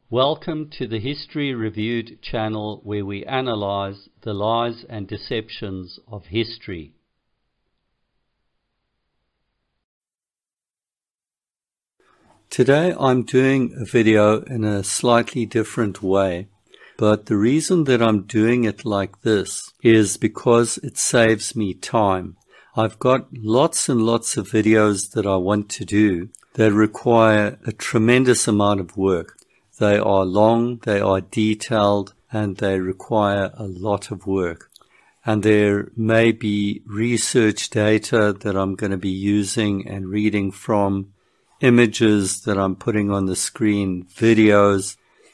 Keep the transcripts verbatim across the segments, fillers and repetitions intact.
Welcome to the History Reviewed channel, where we analyze the lies and deceptions of history. Today I'm doing a video in a slightly different way, but the reason that I'm doing it like this is because it saves me time. I've got lots and lots of videos that I want to do that require a tremendous amount of work. They are long, they are detailed, and they require a lot of work. And there may be research data that I'm going to be using and reading from, images that I'm putting on the screen, videos.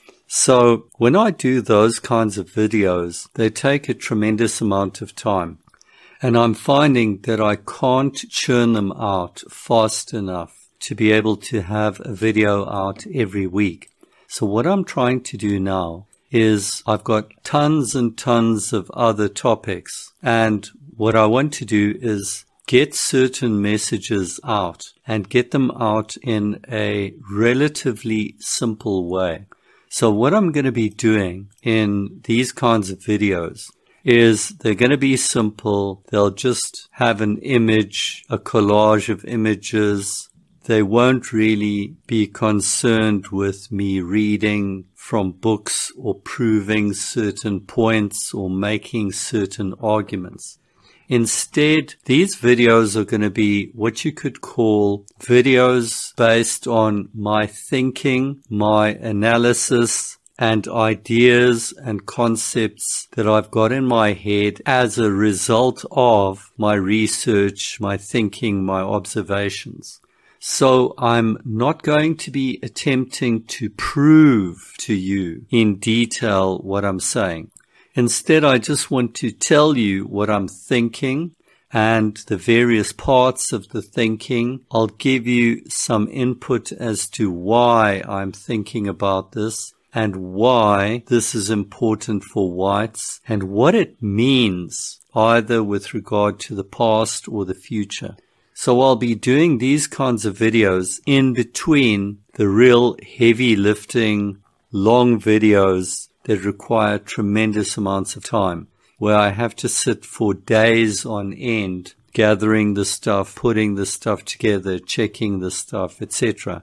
So when I do those kinds of videos, they take a tremendous amount of time. And I'm finding that I can't churn them out fast enough to be able to have a video out every week. So what I'm trying to do now is I've got tons and tons of other topics, and what I want to do is get certain messages out and get them out in a relatively simple way. So what I'm going to be doing in these kinds of videos is they're going to be simple. They'll just have an image, a collage of images. They won't really be concerned with me reading from books or proving certain points or making certain arguments. Instead, these videos are going to be what you could call videos based on my thinking, my analysis, and ideas and concepts that I've got in my head as a result of my research, my thinking, my observations. So I'm not going to be attempting to prove to you in detail what I'm saying. Instead, I just want to tell you what I'm thinking and the various parts of the thinking. I'll give you some input as to why I'm thinking about this and why this is important for whites and what it means either with regard to the past or the future. So I'll be doing these kinds of videos in between the real heavy lifting, long videos that require tremendous amounts of time, where I have to sit for days on end, gathering the stuff, putting the stuff together, checking the stuff, et cetera.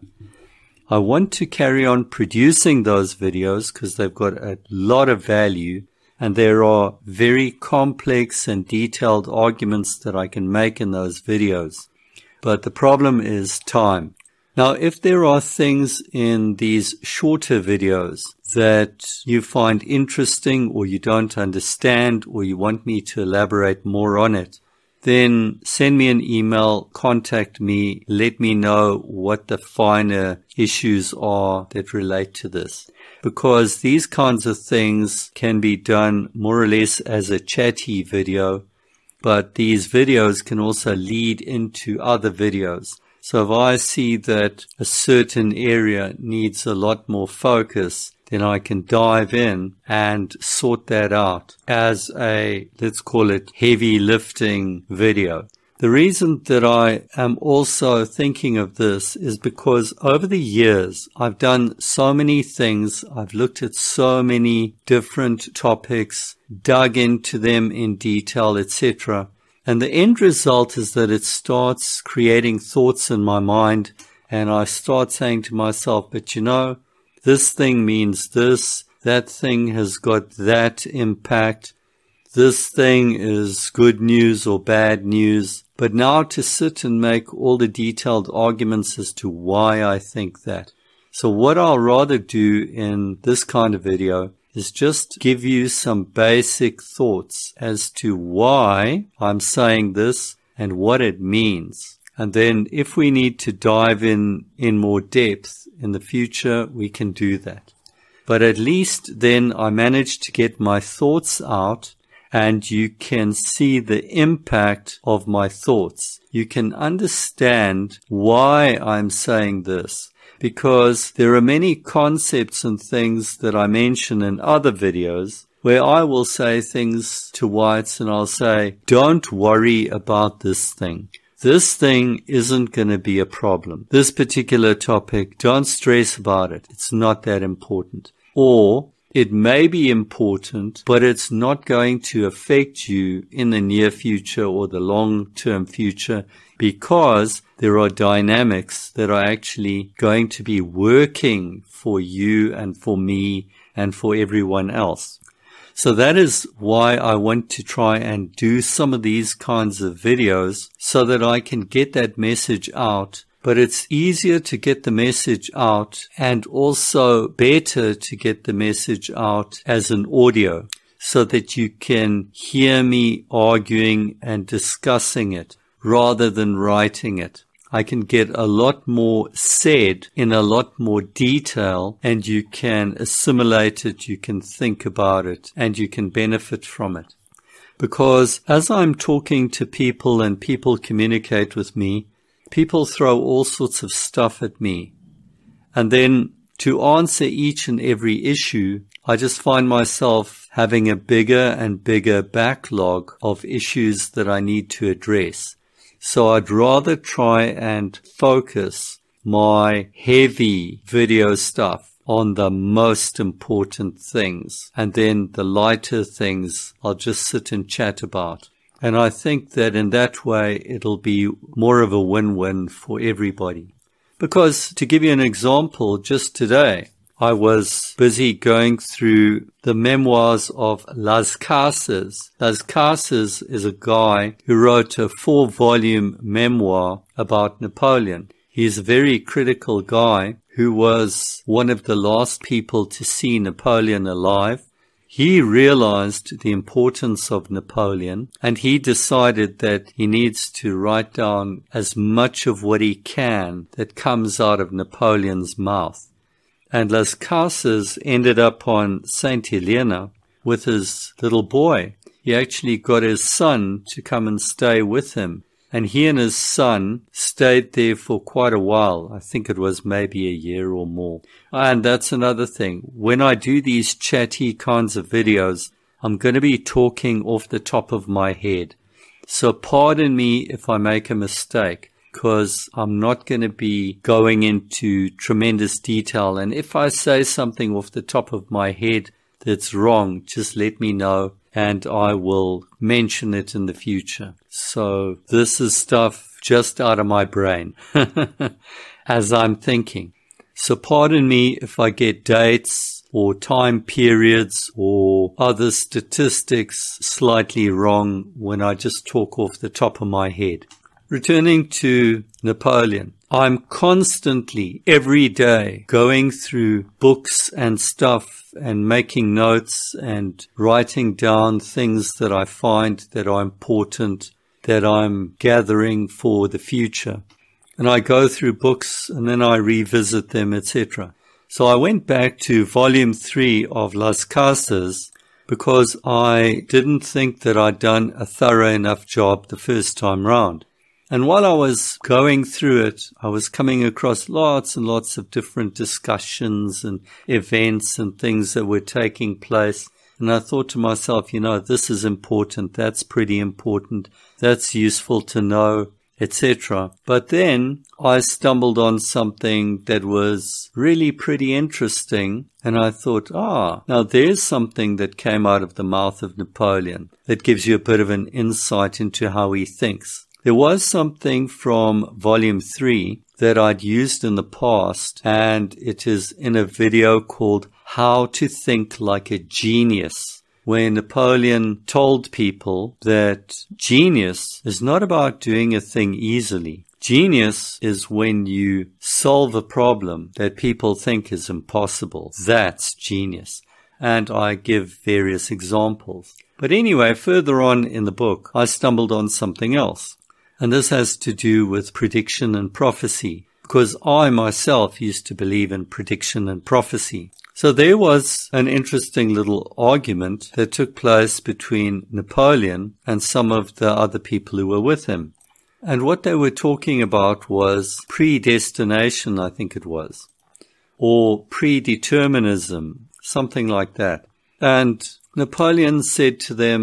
I want to carry on producing those videos because they've got a lot of value, and there are very complex and detailed arguments that I can make in those videos. But the problem is time. Now, if there are things in these shorter videos that you find interesting or you don't understand or you want me to elaborate more on it, then send me an email, contact me, let me know what the finer issues are that relate to this. Because these kinds of things can be done more or less as a chatty video, but these videos can also lead into other videos. So if I see that a certain area needs a lot more focus, then I can dive in and sort that out as a, let's call it, heavy lifting video. The reason that I am also thinking of this is because over the years, I've done so many things. I've looked at so many different topics, dug into them in detail, et cetera. And the end result is that it starts creating thoughts in my mind, and I start saying to myself, but you know, this thing means this, that thing has got that impact, this thing is good news or bad news. But now to sit and make all the detailed arguments as to why I think that. So what I'll rather do in this kind of video is just give you some basic thoughts as to why I'm saying this and what it means. And then if we need to dive in in more depth in the future, we can do that. But at least then I managed to get my thoughts out, and you can see the impact of my thoughts. You can understand why I'm saying this, because there are many concepts and things that I mention in other videos where I will say things to whites and I'll say, don't worry about this thing. this thing isn't going to be a problem. This particular topic, don't stress about it. It's not that important. Or it may be important, but it's not going to affect you in the near future or the long-term future, because there are dynamics that are actually going to be working for you and for me and for everyone else. So that is why I want to try and do some of these kinds of videos so that I can get that message out. But it's easier to get the message out and also better to get the message out as an audio so that you can hear me arguing and discussing it rather than writing it. I can get a lot more said in a lot more detail, and you can assimilate it, you can think about it, and you can benefit from it. Because as I'm talking to people and people communicate with me, people throw all sorts of stuff at me. And then to answer each and every issue, I just find myself having a bigger and bigger backlog of issues that I need to address. So I'd rather try and focus my heavy video stuff on the most important things. And then the lighter things I'll just sit and chat about. And I think that in that way it'll be more of a win-win for everybody. Because to give you an example, just today I was busy going through the memoirs of Las Casas. Las Casas is a guy who wrote a four-volume memoir about Napoleon. He's a very critical guy who was one of the last people to see Napoleon alive. He realized the importance of Napoleon, and he decided that he needs to write down as much of what he can that comes out of Napoleon's mouth. And Las Casas ended up on Saint Helena with his little boy. He actually got his son to come and stay with him. And he and his son stayed there for quite a while. I think it was maybe a year or more. And that's another thing. When I do these chatty kinds of videos, I'm going to be talking off the top of my head. So pardon me if I make a mistake, because I'm not going to be going into tremendous detail. And if I say something off the top of my head that's wrong, just let me know and I will mention it in the future. So this is stuff just out of my brain as I'm thinking. So pardon me if I get dates or time periods or other statistics slightly wrong when I just talk off the top of my head. Returning to Napoleon, I'm constantly, every day, going through books and stuff and making notes and writing down things that I find that are important, that I'm gathering for the future. And I go through books and then I revisit them, et cetera. So I went back to volume three of Las Casas because I didn't think that I'd done a thorough enough job the first time round. And while I was going through it, I was coming across lots and lots of different discussions and events and things that were taking place. And I thought to myself, you know, this is important, that's pretty important, that's useful to know, et cetera. But then I stumbled on something that was really pretty interesting. And I thought, ah, now there's something that came out of the mouth of Napoleon that gives you a bit of an insight into how he thinks. There was something from volume three that I'd used in the past, and it is in a video called How to Think Like a Genius, where Napoleon told people that genius is not about doing a thing easily. Genius is when you solve a problem that people think is impossible. That's genius. And I give various examples. But anyway, further on in the book, I stumbled on something else. And this has to do with prediction and prophecy, because I myself used to believe in prediction and prophecy. So there was an interesting little argument that took place between Napoleon and some of the other people who were with him. And what they were talking about was predestination, I think it was, or predeterminism, something like that. And Napoleon said to them,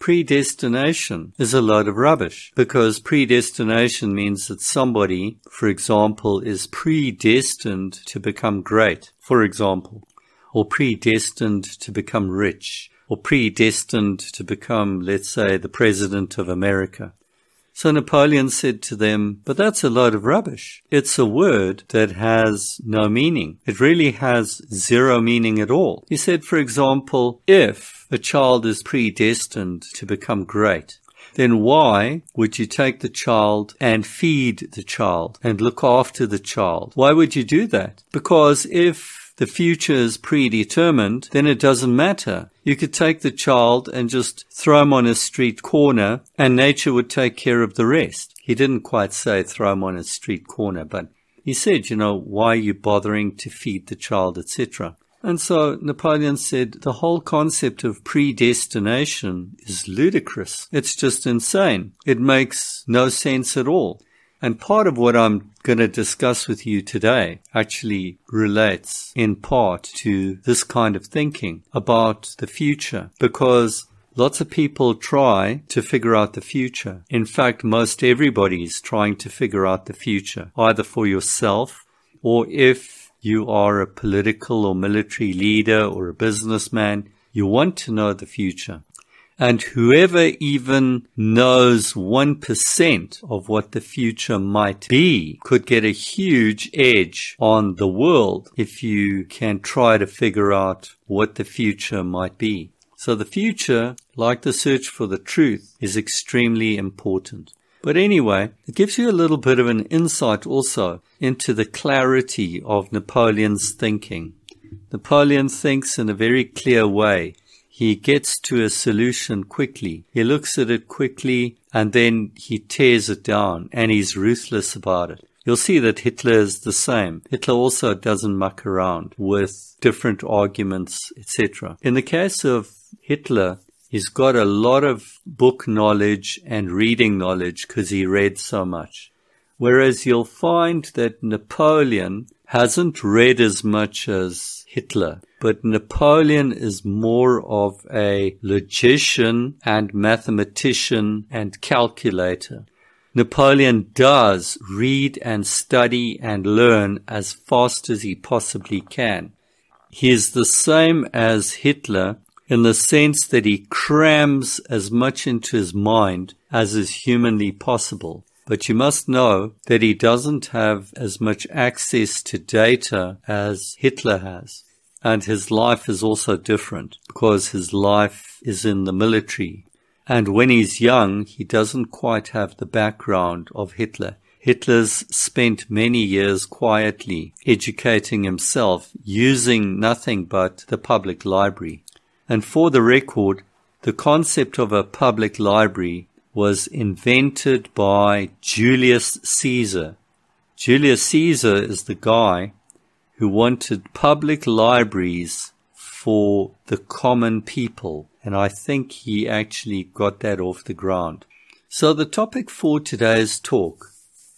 predestination is a load of rubbish, because predestination means that somebody, for example, is predestined to become great, for example, or predestined to become rich, or predestined to become, let's say, the President of America. So Napoleon said to them, but that's a load of rubbish. It's a word that has no meaning. It really has zero meaning at all. He said, for example, if a child is predestined to become great, then why would you take the child and feed the child and look after the child? Why would you do that? Because if the future is predetermined, then it doesn't matter. You could take the child and just throw him on a street corner and nature would take care of the rest. He didn't quite say throw him on a street corner, but he said, you know, why are you bothering to feed the child, et cetera. And so Napoleon said the whole concept of predestination is ludicrous. It's just insane. It makes no sense at all. And part of what I'm going to discuss with you today actually relates in part to this kind of thinking about the future, because lots of people try to figure out the future. In fact, most everybody's trying to figure out the future, either for yourself or if you are a political or military leader or a businessman, you want to know the future. And whoever even knows one percent of what the future might be could get a huge edge on the world if you can try to figure out what the future might be. So the future, like the search for the truth, is extremely important. But anyway, it gives you a little bit of an insight also into the clarity of Napoleon's thinking. Napoleon thinks in a very clear way. He gets to a solution quickly. He looks at it quickly and then he tears it down and he's ruthless about it. You'll see that Hitler is the same. Hitler also doesn't muck around with different arguments, et cetera. In the case of Hitler, he's got a lot of book knowledge and reading knowledge because he read so much. Whereas you'll find that Napoleon hasn't read as much as Hitler. But Napoleon is more of a logician and mathematician and calculator. Napoleon does read and study and learn as fast as he possibly can. He is the same as Hitler in the sense that he crams as much into his mind as is humanly possible. But you must know that he doesn't have as much access to data as Hitler has. And his life is also different because his life is in the military. And when he's young, he doesn't quite have the background of Hitler. Hitler's spent many years quietly educating himself using nothing but the public library. And for the record, the concept of a public library was invented by Julius Caesar. Julius Caesar is the guy who wanted public libraries for the common people. And I think he actually got that off the ground. So the topic for today's talk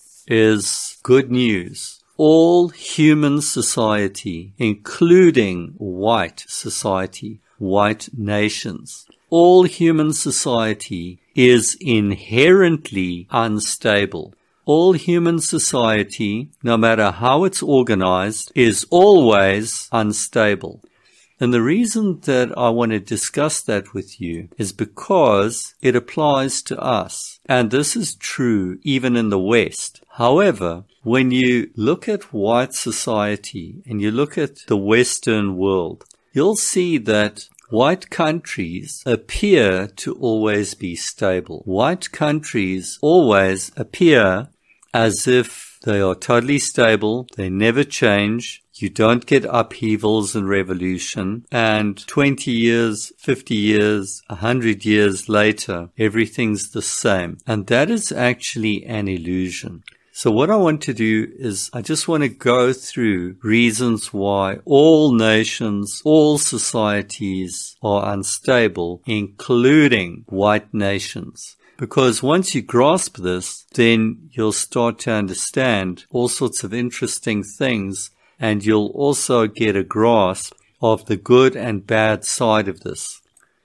is good news. All human society, including white society, white nations, all human society is inherently unstable. All human society, no matter how it's organized, is always unstable. And the reason that I want to discuss that with you is because it applies to us. And this is true even in the West. However, when you look at white society and you look at the Western world, you'll see that white countries appear to always be stable. White countries always appear as if they are totally stable, they never change, you don't get upheavals and revolution, and twenty years, fifty years, one hundred years later, everything's the same. And that is actually an illusion. So what I want to do is I just want to go through reasons why all nations, all societies are unstable, including white nations. Because once you grasp this, then you'll start to understand all sorts of interesting things, and you'll also get a grasp of the good and bad side of this.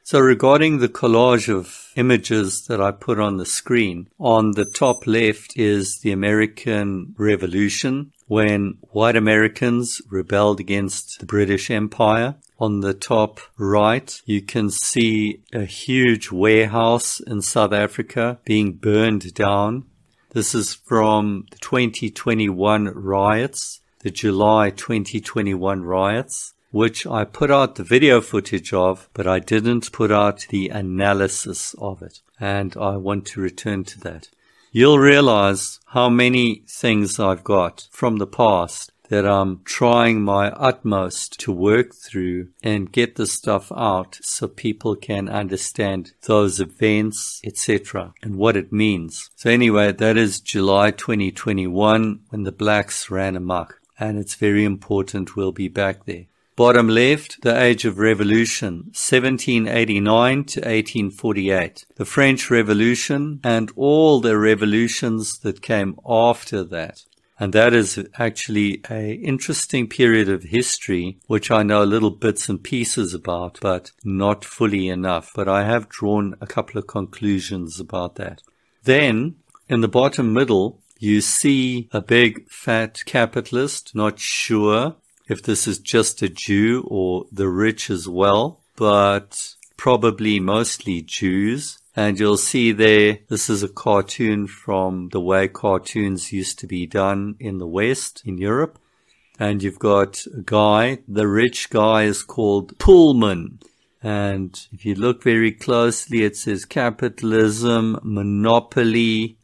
So regarding the collage of images that I put on the screen, on the top left is the American Revolution, when white Americans rebelled against the British Empire. On the top right, you can see a huge warehouse in South Africa being burned down. This is from the twenty twenty-one riots, the July twenty twenty-one riots, which I put out the video footage of, but I didn't put out the analysis of it. And I want to return to that. You'll realize how many things I've got from the past that I'm trying my utmost to work through and get the stuff out so people can understand those events, et cetera, and what it means. So anyway, that is July twenty twenty-one when the blacks ran amok. And it's very important we'll be back there. Bottom left, the Age of Revolution, seventeen eighty-nine to eighteen forty-eight. The French Revolution and all the revolutions that came after that. And that is actually an interesting period of history, which I know little bits and pieces about, but not fully enough. But I have drawn a couple of conclusions about that. Then, in the bottom middle, you see a big fat capitalist, not sure if this is just a Jew or the rich as well, but probably mostly Jews. And you'll see there, this is a cartoon from the way cartoons used to be done in the West, in Europe. And you've got a guy, the rich guy is called Pullman. And if you look very closely, it says capitalism, monopoly,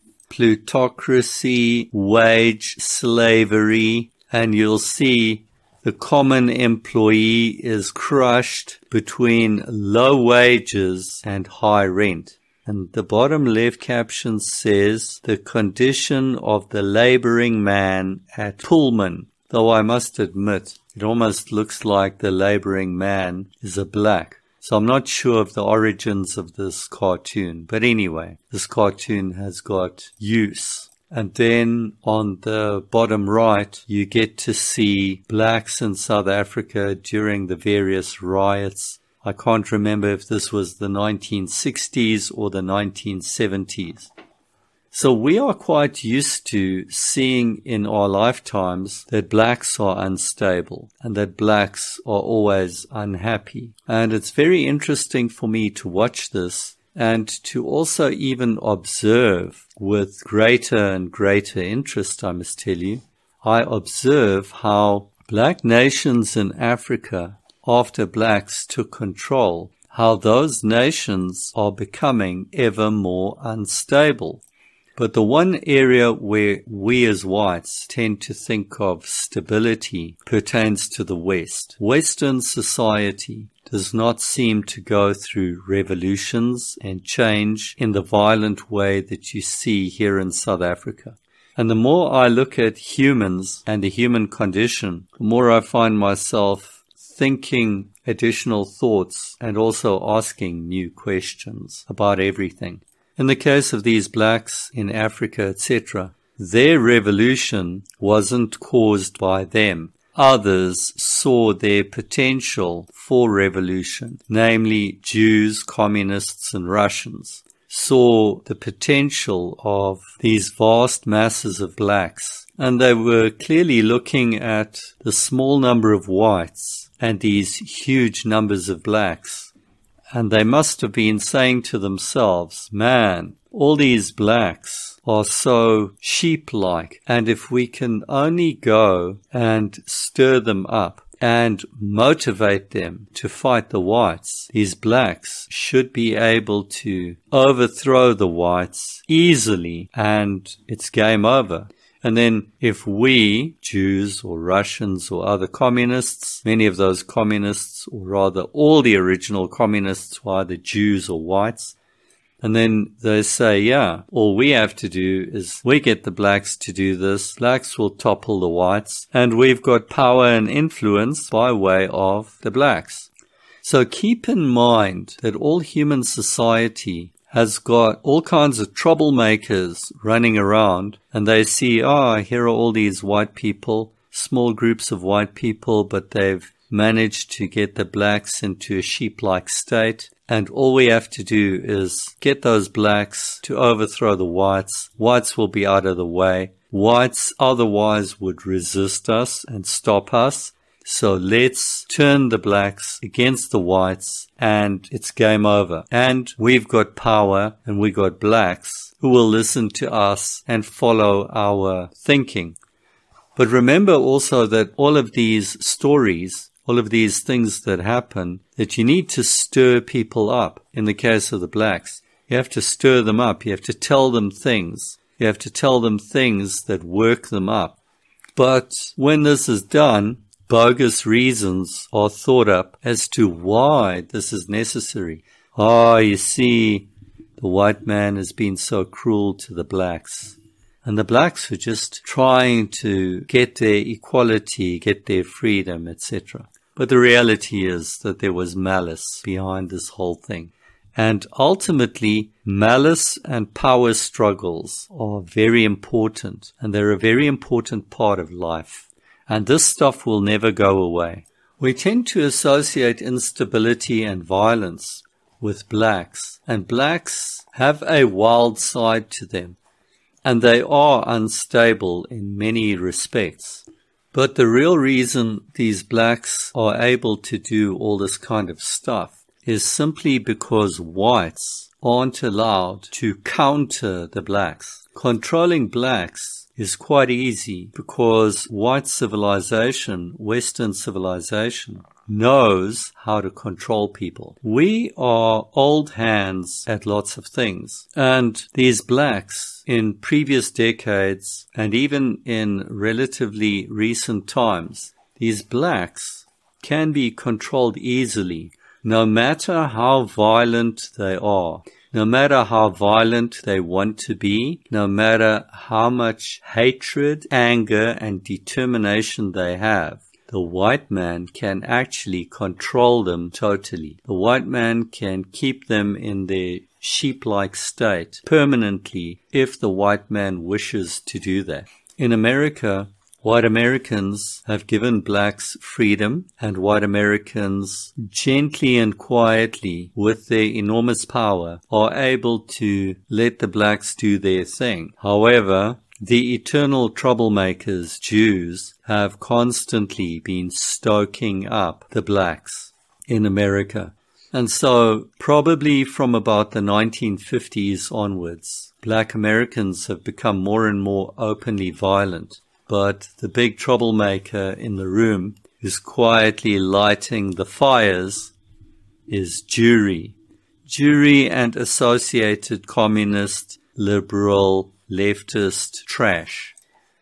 plutocracy, wage slavery. And you'll see the common employee is crushed between low wages and high rent. And the bottom left caption says, the condition of the laboring man at Pullman. Though I must admit, it almost looks like the laboring man is a black. So I'm not sure of the origins of this cartoon. But anyway, this cartoon has got use. And then on the bottom right, you get to see blacks in South Africa during the various riots. I can't remember if this was the nineteen sixties or the nineteen seventies. So we are quite used to seeing in our lifetimes that blacks are unstable and that blacks are always unhappy. And it's very interesting for me to watch this and to also even observe with greater and greater interest, I must tell you. I observe how black nations in Africa, after blacks took control, how those nations are becoming ever more unstable. But the one area where we as whites tend to think of stability pertains to the West. Western society does not seem to go through revolutions and change in the violent way that you see here in South Africa. And the more I look at humans and the human condition, the more I find myself thinking additional thoughts and also asking new questions about everything. In the case of these blacks in Africa, et cetera, their revolution wasn't caused by them. Others saw their potential for revolution, namely Jews, communists, and Russians, saw the potential of these vast masses of blacks. And they were clearly looking at the small number of whites and these huge numbers of blacks. And they must have been saying to themselves, man, all these blacks are so sheep-like, and if we can only go and stir them up and motivate them to fight the whites, these blacks should be able to overthrow the whites easily, and it's game over. And then if we, Jews or Russians or other communists, many of those communists, or rather all the original communists were either Jews or whites, and then they say, yeah, all we have to do is we get the blacks to do this, blacks will topple the whites, and we've got power and influence by way of the blacks. So keep in mind that all human society has got all kinds of troublemakers running around, and they see, ah, oh, here are all these white people, small groups of white people, but they've managed to get the blacks into a sheep-like state, And all we have to do is get those blacks to overthrow the whites. Whites will be out of the way. Whites otherwise would resist us and stop us. So let's turn the blacks against the whites and it's game over. And we've got power and we've got blacks who will listen to us and follow our thinking. But remember also that all of these stories, all of these things that happen, that you need to stir people up. In the case of the blacks, you have to stir them up. You have to tell them things. You have to tell them things that work them up. But when this is done, bogus reasons are thought up as to why this is necessary. Ah, oh, you see, the white man has been so cruel to the blacks. And the blacks were just trying to get their equality, get their freedom, et cetera. But the reality is that there was malice behind this whole thing. And ultimately, malice and power struggles are very important, and they're a very important part of life. And this stuff will never go away. We tend to associate instability and violence with blacks, and blacks have a wild side to them, and they are unstable in many respects. But the real reason these blacks are able to do all this kind of stuff is simply because whites aren't allowed to counter the blacks. Controlling blacks is quite easy because white civilization, Western civilization, knows how to control people. We are old hands at lots of things. And these blacks in previous decades and even in relatively recent times, these blacks can be controlled easily, no matter how violent they are. No matter how violent they want to be, no matter how much hatred, anger, and determination they have, the white man can actually control them totally. The white man can keep them in their sheep-like state permanently if the white man wishes to do that. In America, white Americans have given blacks freedom, and white Americans gently and quietly, with their enormous power, are able to let the blacks do their thing. However, the eternal troublemakers, Jews, have constantly been stoking up the blacks in America. And so, probably from about the nineteen fifties onwards, black Americans have become more and more openly violent. But the big troublemaker in the room who's quietly lighting the fires is Jewry. Jewry and associated communist, liberal, leftist trash.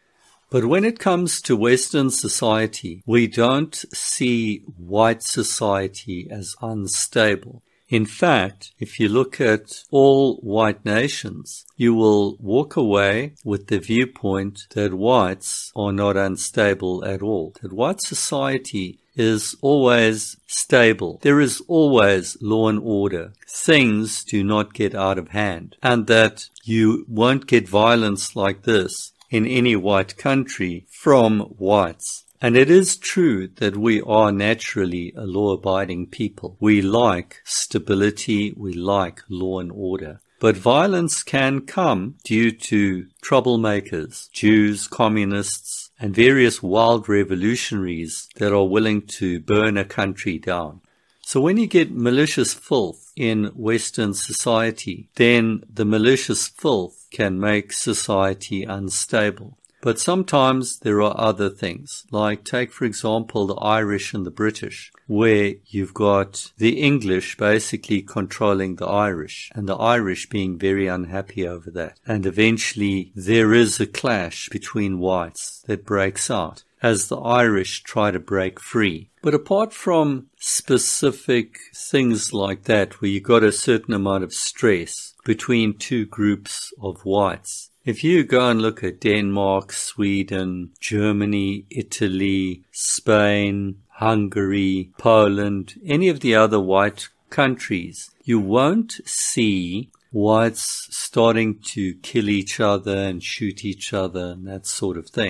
But when it comes to Western society, we don't see white society as unstable. In fact, if you look at all white nations, you will walk away with the viewpoint that whites are not unstable at all. That white society is always stable. There is always law and order. Things do not get out of hand. And that you won't get violence like this in any white country from whites. And it is true that we are naturally a law-abiding people. We like stability, we like law and order. But violence can come due to troublemakers, Jews, communists, and various wild revolutionaries that are willing to burn a country down. So when you get malicious filth in Western society, then the malicious filth can make society unstable. But sometimes there are other things, like take, for example, the Irish and the British, where you've got the English basically controlling the Irish, and the Irish being very unhappy over that. And eventually there is a clash between whites that breaks out as the Irish try to break free. But apart from specific things like that, where you got a certain amount of stress between two groups of whites, if you go and look at Denmark, Sweden, Germany, Italy, Spain, Hungary, Poland, any of the other white countries, you won't see whites starting to kill each other and shoot each other and that sort of thing.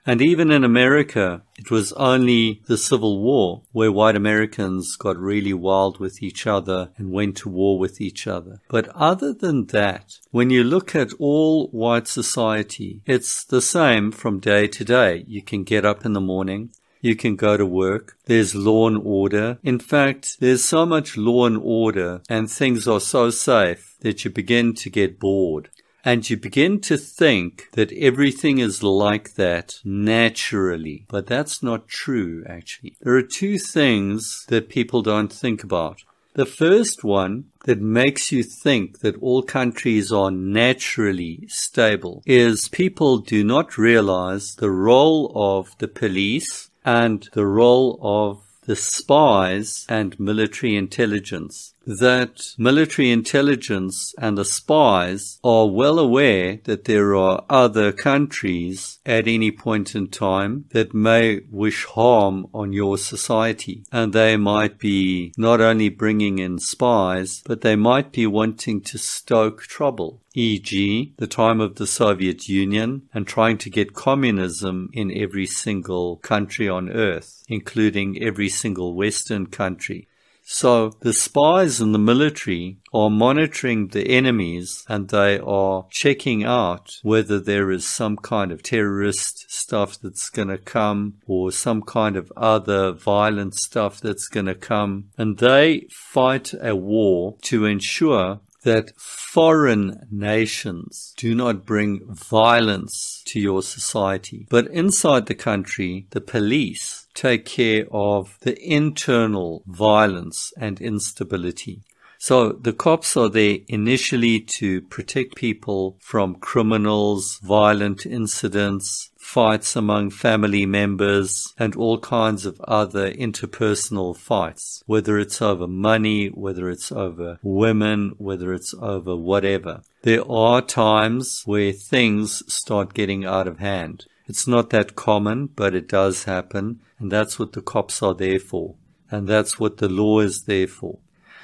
And even in America, it was only the Civil War where white Americans got really wild with each other and went to war with each other. But other than that, when you look at all white society, it's the same from day to day. You can get up in the morning. You can go to work. There's law and order. In fact, there's so much law and order and things are so safe that you begin to get bored. And you begin to think that everything is like that naturally. But that's not true, actually. There are two things that people don't think about. The first one that makes you think that all countries are naturally stable is people do not realize the role of the police and the role of the spies and military intelligence. That military intelligence and the spies are well aware that there are other countries at any point in time that may wish harm on your society. And they might be not only bringing in spies, but they might be wanting to stoke trouble. for example, the time of the Soviet Union and trying to get communism in every single country on earth, including every single Western country. So the spies and the military are monitoring the enemies and they are checking out whether there is some kind of terrorist stuff that's going to come or some kind of other violent stuff that's going to come. And they fight a war to ensure that foreign nations do not bring violence to your society. But inside the country, the police take care of the internal violence and instability. So the cops are there initially to protect people from criminals, violent incidents, fights among family members, and all kinds of other interpersonal fights, whether it's over money, whether it's over women, whether it's over whatever. There are times where things start getting out of hand. It's not that common, but it does happen, and that's what the cops are there for, and that's what the law is there for.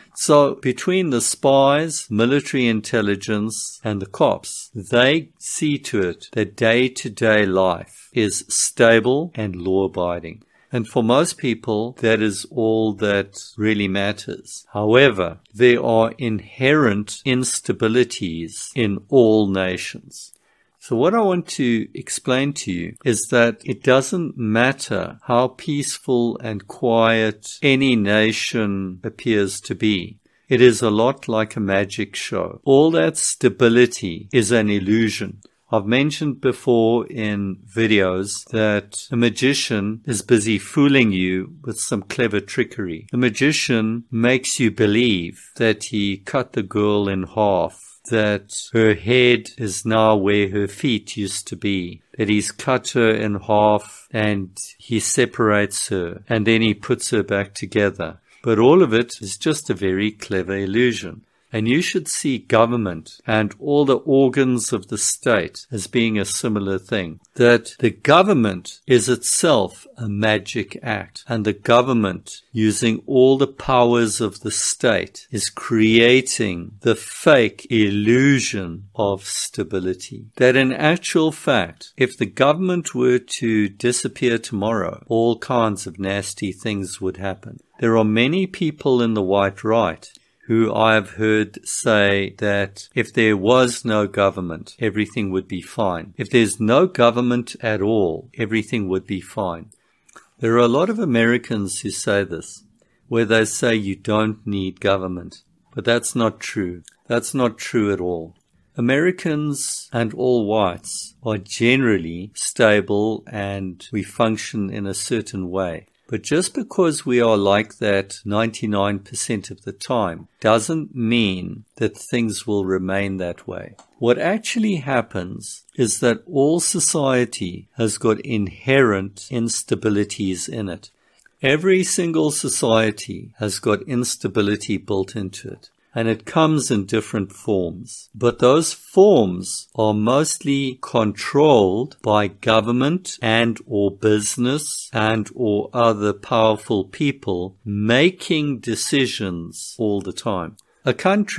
So between the spies, military intelligence, and the cops, they see to it that day-to-day life is stable and law-abiding. And for most people, that is all that really matters. However, there are inherent instabilities in all nations. So what I want to explain to you is that it doesn't matter how peaceful and quiet any nation appears to be. It is a lot like a magic show. All that stability is an illusion. I've mentioned before in videos that a magician is busy fooling you with some clever trickery. The magician makes you believe that he cut the girl in half, that her head is now where her feet used to be, that he's cut her in half and he separates her and then he puts her back together. But all of it is just a very clever illusion. And you should see government and all the organs of the state as being a similar thing. That the government is itself a magic act. And the government, using all the powers of the state, is creating the fake illusion of stability. That in actual fact, if the government were to disappear tomorrow, all kinds of nasty things would happen. There are many people in the white right who I've heard say that if there was no government, everything would be fine. If there's no government at all, everything would be fine. There are a lot of Americans who say this, where they say you don't need government. But that's not true. That's not true at all. Americans and all whites are generally stable and we function in a certain way. But just because we are like that ninety-nine percent of the time doesn't mean that things will remain that way. What actually happens is that all society has got inherent instabilities in it. Every single society has got instability built into it. And it comes in different forms. But those forms are mostly controlled by government and or business and or other powerful people making decisions all the time. A country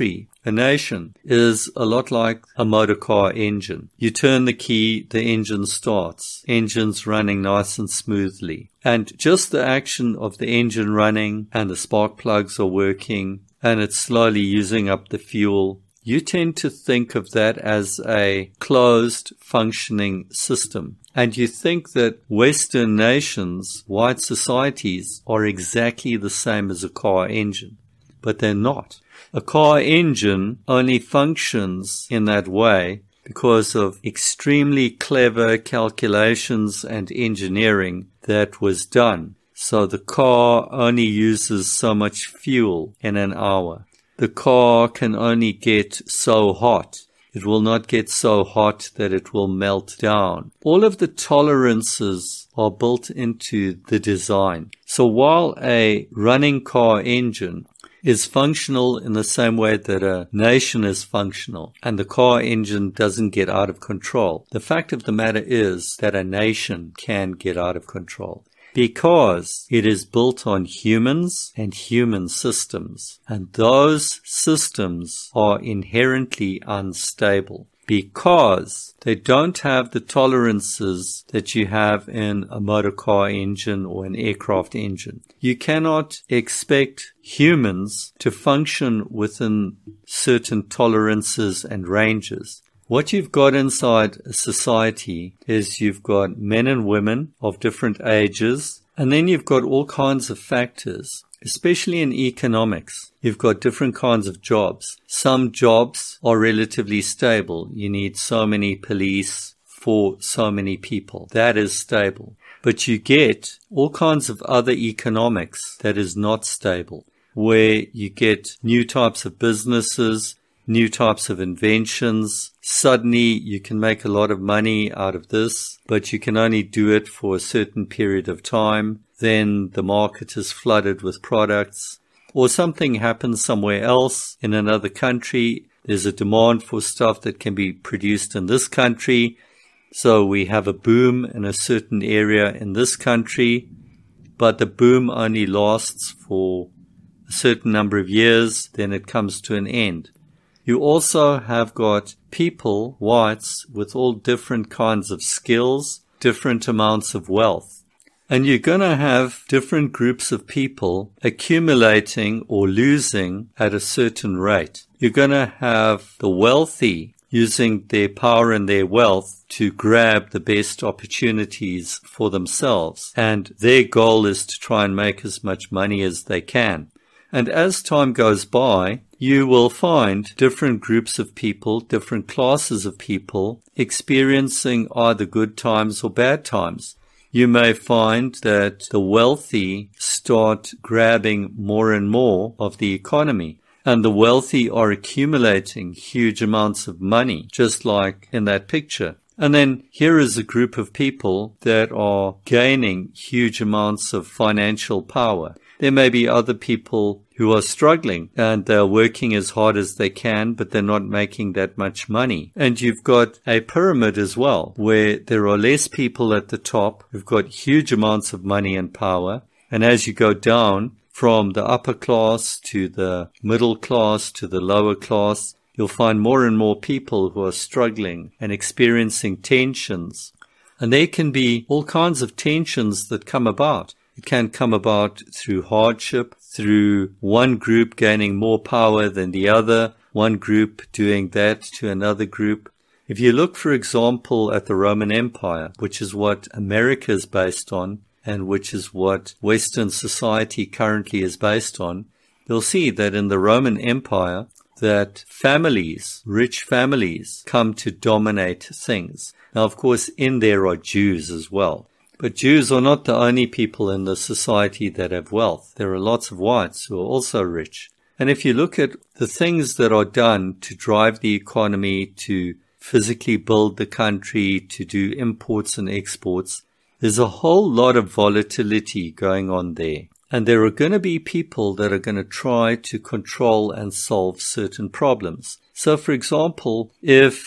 A nation is a lot like a motor car engine. You turn the key, the engine starts. Engine's running nice and smoothly. And just the action of the engine running and the spark plugs are working and it's slowly using up the fuel, you tend to think of that as a closed, functioning system. And you think that Western nations, white societies, are exactly the same as a car engine. But they're not. A car engine only functions in that way because of extremely clever calculations and engineering that was done. So the car only uses so much fuel in an hour. The car can only get so hot. It will not get so hot that it will melt down. All of the tolerances are built into the design. So while a running car engine is functional in the same way that a nation is functional, and the car engine doesn't get out of control, the fact of the matter is that a nation can get out of control. Because it is built on humans and human systems. And those systems are inherently unstable. Because they don't have the tolerances that you have in a motor car engine or an aircraft engine. You cannot expect humans to function within certain tolerances and ranges. What you've got inside a society is you've got men and women of different ages, and then you've got all kinds of factors, especially in economics. You've got different kinds of jobs. Some jobs are relatively stable. You need so many police for so many people. That is stable. But you get all kinds of other economics that is not stable, where you get new types of businesses, new types of inventions. Suddenly you can make a lot of money out of this, but you can only do it for a certain period of time. Then the market is flooded with products. Or something happens somewhere else in another country. There's a demand for stuff that can be produced in this country. So we have a boom in a certain area in this country, but the boom only lasts for a certain number of years, then it comes to an end. You also have got people, whites, with all different kinds of skills, different amounts of wealth. And you're going to have different groups of people accumulating or losing at a certain rate. You're going to have the wealthy using their power and their wealth to grab the best opportunities for themselves. And their goal is to try and make as much money as they can. And as time goes by, you will find different groups of people, different classes of people experiencing either good times or bad times. You may find that the wealthy start grabbing more and more of the economy, and the wealthy are accumulating huge amounts of money, just like in that picture. And then here is a group of people that are gaining huge amounts of financial power. There may be other people who are struggling and they're working as hard as they can, but they're not making that much money. And you've got a pyramid as well, where there are less people at the top who've got huge amounts of money and power. And as you go down from the upper class to the middle class to the lower class, you'll find more and more people who are struggling and experiencing tensions. And there can be all kinds of tensions that come about. It can come about through hardship, through one group gaining more power than the other, one group doing that to another group. If you look, for example, at the Roman Empire, which is what America is based on, and which is what Western society currently is based on, you'll see that in the Roman Empire, that families, rich families, come to dominate things. Now, of course, in there are Jews as well. But Jews are not the only people in the society that have wealth. There are lots of whites who are also rich. And if you look at the things that are done to drive the economy, to physically build the country, to do imports and exports, there's a whole lot of volatility going on there. And there are going to be people that are going to try to control and solve certain problems. So, for example, if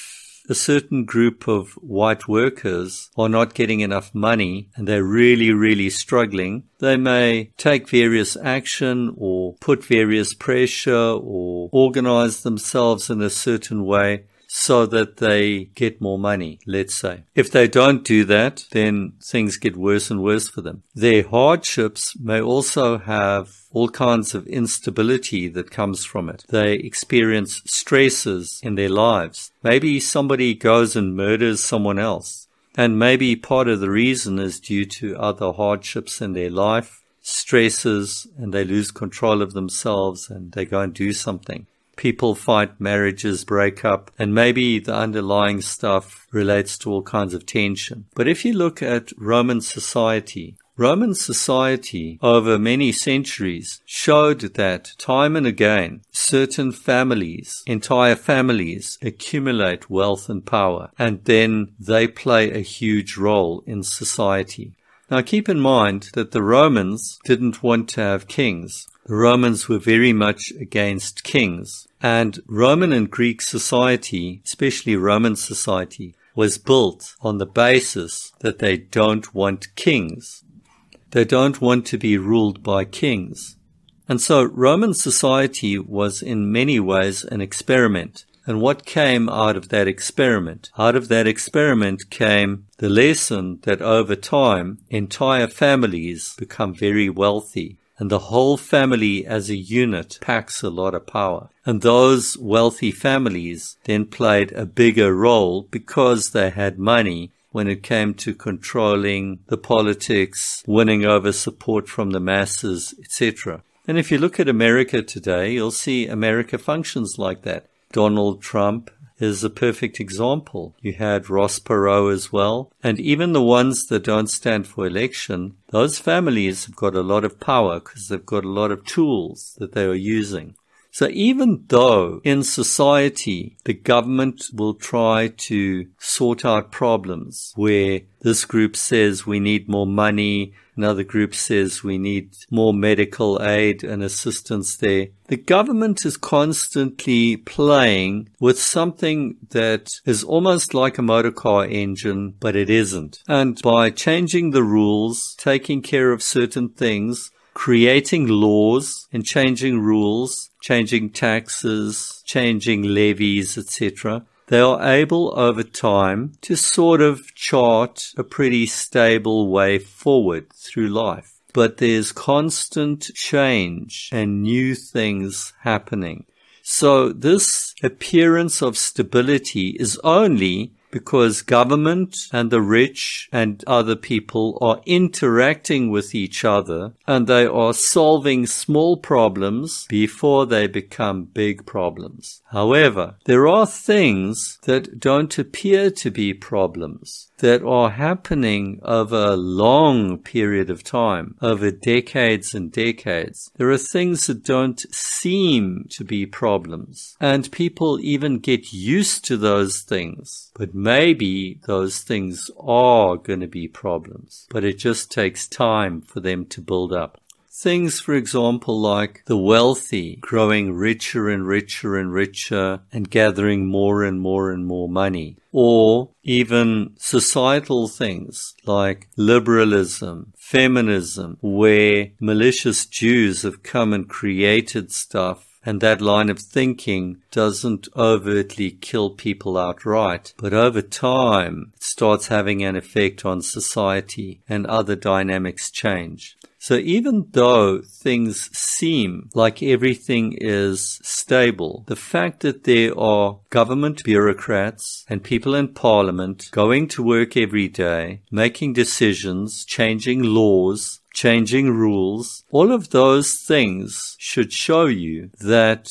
a certain group of white workers are not getting enough money and they're really, really struggling, they may take various action or put various pressure or organize themselves in a certain way so that they get more money, let's say. If they don't do that, then things get worse and worse for them. Their hardships may also have all kinds of instability that comes from it. They experience stresses in their lives. Maybe somebody goes and murders someone else. And maybe part of the reason is due to other hardships in their life, stresses, and they lose control of themselves and they go and do something. People fight, marriages break up, and maybe the underlying stuff relates to all kinds of tension. But if you look at Roman society, Roman society over many centuries showed that time and again certain families, entire families, accumulate wealth and power, and then they play a huge role in society. Now keep in mind that the Romans didn't want to have kings. The Romans were very much against kings. And Roman and Greek society, especially Roman society, was built on the basis that they don't want kings. They don't want to be ruled by kings. And so Roman society was in many ways an experiment. And what came out of that experiment? Out of that experiment came the lesson that over time, entire families become very wealthy. And the whole family as a unit packs a lot of power. And those wealthy families then played a bigger role because they had money when it came to controlling the politics, winning over support from the masses, et cetera. And if you look at America today, you'll see America functions like that. Donald Trump is a perfect example. You had Ross Perot as well. And even the ones that don't stand for election, those families have got a lot of power because they've got a lot of tools that they are using. So even though in society the government will try to sort out problems where this group says we need more money, another group says we need more medical aid and assistance there, the government is constantly playing with something that is almost like a motor car engine, but it isn't. And by changing the rules, taking care of certain things, creating laws and changing rules, changing taxes, changing levies, et cetera, they are able over time to sort of chart a pretty stable way forward through life. But there's constant change and new things happening. So this appearance of stability is only because government and the rich and other people are interacting with each other and they are solving small problems before they become big problems. However, there are things that don't appear to be problems that are happening over a long period of time, over decades and decades. There are things that don't seem to be problems, and people even get used to those things. But maybe those things are going to be problems, but it just takes time for them to build up. Things, for example, like the wealthy growing richer and richer and richer and gathering more and more and more money. Or even societal things like liberalism, feminism, where malicious Jews have come and created stuff. And that line of thinking doesn't overtly kill people outright, but over time it starts having an effect on society and other dynamics change. So even though things seem like everything is stable, the fact that there are government bureaucrats and people in parliament going to work every day, making decisions, changing laws, changing rules, all of those things should show you that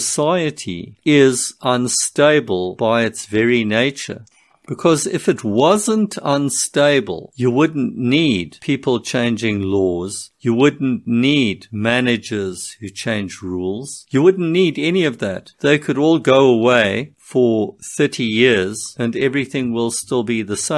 society is unstable by its very nature. Because if it wasn't unstable, you wouldn't need people changing laws. You wouldn't need managers who change rules. You wouldn't need any of that. They could all go away for thirty years and everything will still be the same.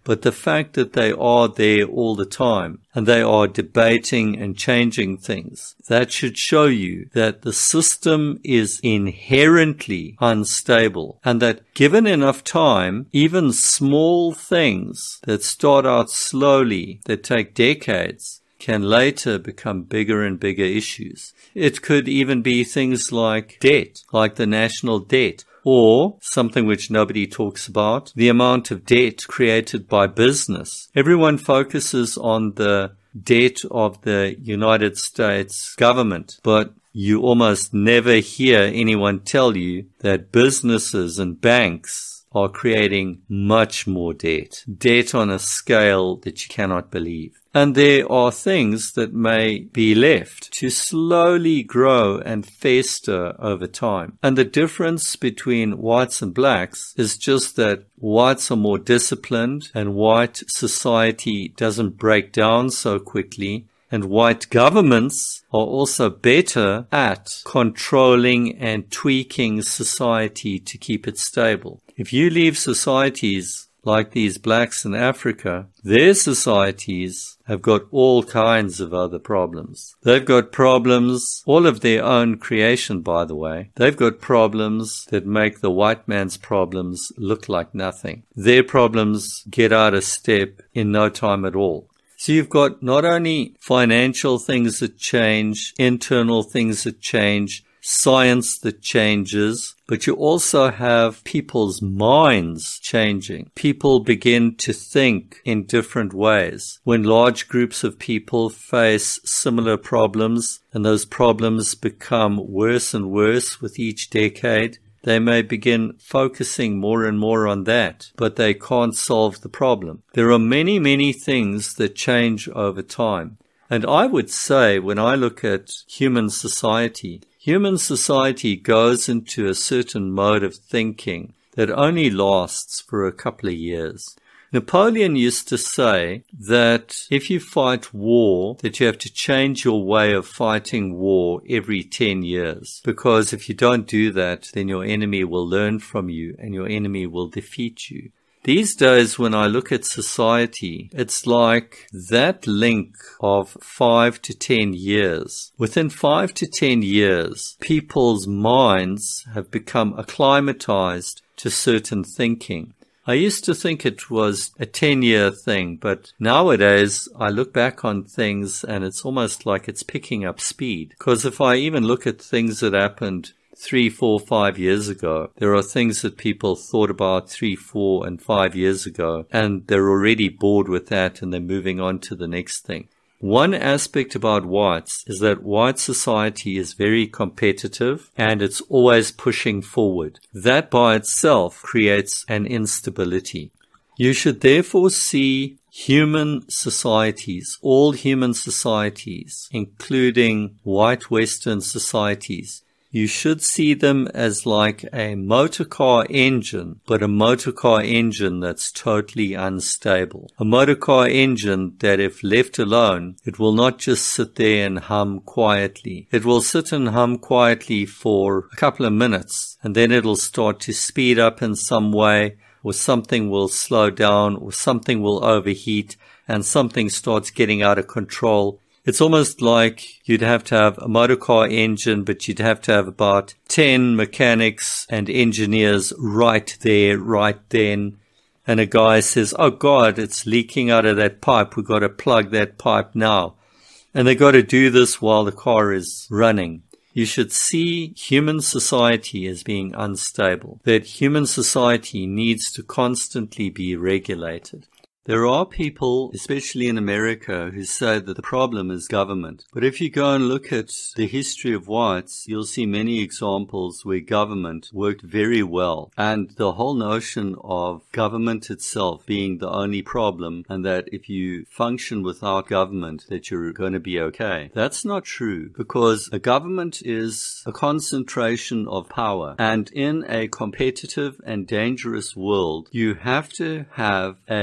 But the fact that they are there all the time and they are debating and changing things, that should show you that the system is inherently unstable and that given enough time, even small things that start out slowly, that take decades, can later become bigger and bigger issues. It could even be things like debt, like the national debt, or something which nobody talks about, the amount of debt created by business. Everyone focuses on the debt of the United States government, but you almost never hear anyone tell you that businesses and banks are creating much more debt, debt on a scale that you cannot believe. And there are things that may be left to slowly grow and fester over time. And the difference between whites and blacks is just that whites are more disciplined and white society doesn't break down so quickly. And white governments are also better at controlling and tweaking society to keep it stable. If you leave societies like these blacks in Africa, their societies have got all kinds of other problems. They've got problems, all of their own creation, by the way. They've got problems that make the white man's problems look like nothing. Their problems get out of step in no time at all. So you've got not only financial things that change, internal things that change, science that changes, but you also have people's minds changing. People begin to think in different ways. When large groups of people face similar problems and those problems become worse and worse with each decade, they may begin focusing more and more on that, but they can't solve the problem. There are many, many things that change over time. And I would say when I look at human society, human society goes into a certain mode of thinking that only lasts for a couple of years. Napoleon used to say that if you fight war, that you have to change your way of fighting war every ten years. Because if you don't do that, then your enemy will learn from you and your enemy will defeat you. These days, when I look at society, it's like that link of five to ten years. Within five to ten years, people's minds have become acclimatized to certain thinking. I used to think it was a ten-year thing, but nowadays I look back on things and it's almost like it's picking up speed. Because if I even look at things that happened three, four, five years ago, there are things that people thought about three, four, and five years ago, and they're already bored with that and they're moving on to the next thing. One aspect about whites is that white society is very competitive and it's always pushing forward. That by itself creates an instability. You should therefore see human societies, all human societies, including white Western societies, you should see them as like a motor car engine, but a motor car engine that's totally unstable. A motor car engine that if left alone, it will not just sit there and hum quietly. It will sit and hum quietly for a couple of minutes, and then it'll start to speed up in some way, or something will slow down, or something will overheat, and something starts getting out of control. It's almost like you'd have to have a motor car engine, but you'd have to have about ten mechanics and engineers right there, right then. And a guy says, oh God, it's leaking out of that pipe. We've got to plug that pipe now. And they've got to do this while the car is running. You should see human society as being unstable, that human society needs to constantly be regulated. There are people, especially in America, who say that the problem is government. But if you go and look at the history of whites, you'll see many examples where government worked very well. And the whole notion of government itself being the only problem, and that if you function without government, that you're going to be okay. That's not true, because a government is a concentration of power. And in a competitive and dangerous world, you have to have a government